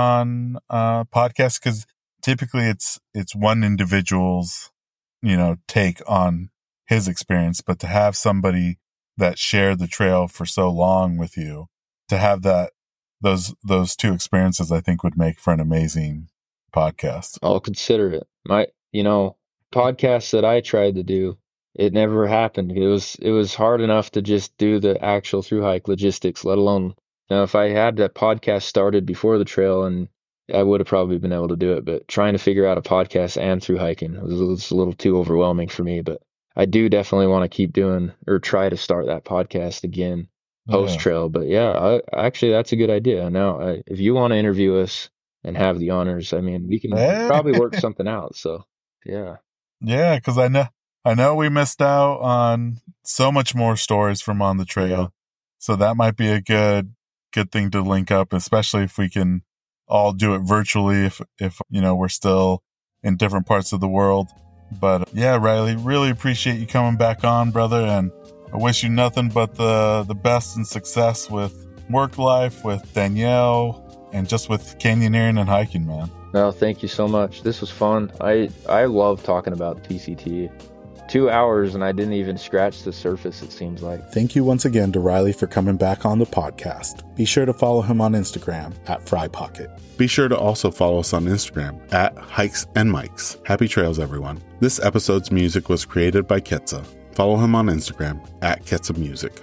on uh podcasts, because typically it's it's one individual's, you know, take on his experience. But to have somebody that shared the trail for so long with you, to have that those those two experiences, I think would make for an amazing podcast. I'll consider it. My you know, podcasts that I tried to do, it never happened. It was it was hard enough to just do the actual thru hike logistics, let alone, you know, if I had that podcast started before the trail, and I would have probably been able to do it. But trying to figure out a podcast and thru hiking was, was a little too overwhelming for me. But I do definitely want to keep doing, or try to start that podcast again post trail. Yeah. But yeah, I, actually, that's a good idea. Now, I, if you want to interview us and have the honors, I mean, we can hey. probably work something out. So yeah, yeah, because I know I know we missed out on so much more stories from on the trail. Yeah. So that might be a good good thing to link up, especially if we can all do it virtually. If if you know, we're still in different parts of the world. But yeah, Riley, really appreciate you coming back on, brother, and I wish you nothing but the the best and success with work life, with Danielle, and just with canyoneering and hiking, man. No, thank you so much. This was fun. I I love talking about P C T. Two hours and I didn't even scratch the surface, it seems like. Thank you once again to Riley for coming back on the podcast. Be sure to follow him on Instagram at FryPocket. Be sure to also follow us on Instagram at Hikes and Mics. Happy trails, everyone. This episode's music was created by Ketsa. Follow him on Instagram at Ketsa Music.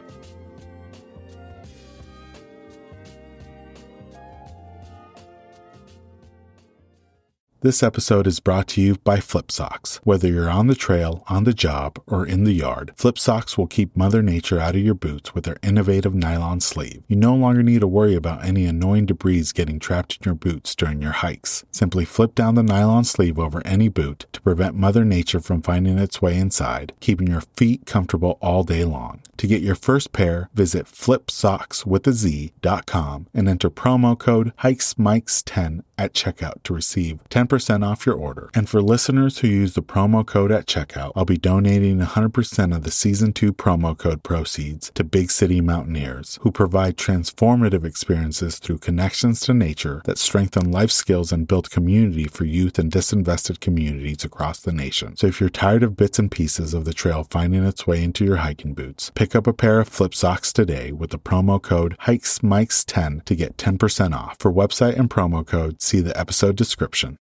This episode is brought to you by Flip Socks. Whether you're on the trail, on the job, or in the yard, Flip Socks will keep Mother Nature out of your boots with their innovative nylon sleeve. You no longer need to worry about any annoying debris getting trapped in your boots during your hikes. Simply flip down the nylon sleeve over any boot to prevent Mother Nature from finding its way inside, keeping your feet comfortable all day long. To get your first pair, visit flip socks with a z dot com and enter promo code hikes mics ten at checkout to receive ten percent off your order. And for listeners who use the promo code at checkout, I'll be donating one hundred percent of the Season two promo code proceeds to Big City Mountaineers, who provide transformative experiences through connections to nature that strengthen life skills and build community for youth in disinvested communities across the nation. So if you're tired of bits and pieces of the trail finding its way into your hiking boots, pick up a pair of Flip Socks today with the promo code hikes mics ten to get ten percent off. For website and promo code, see the episode description.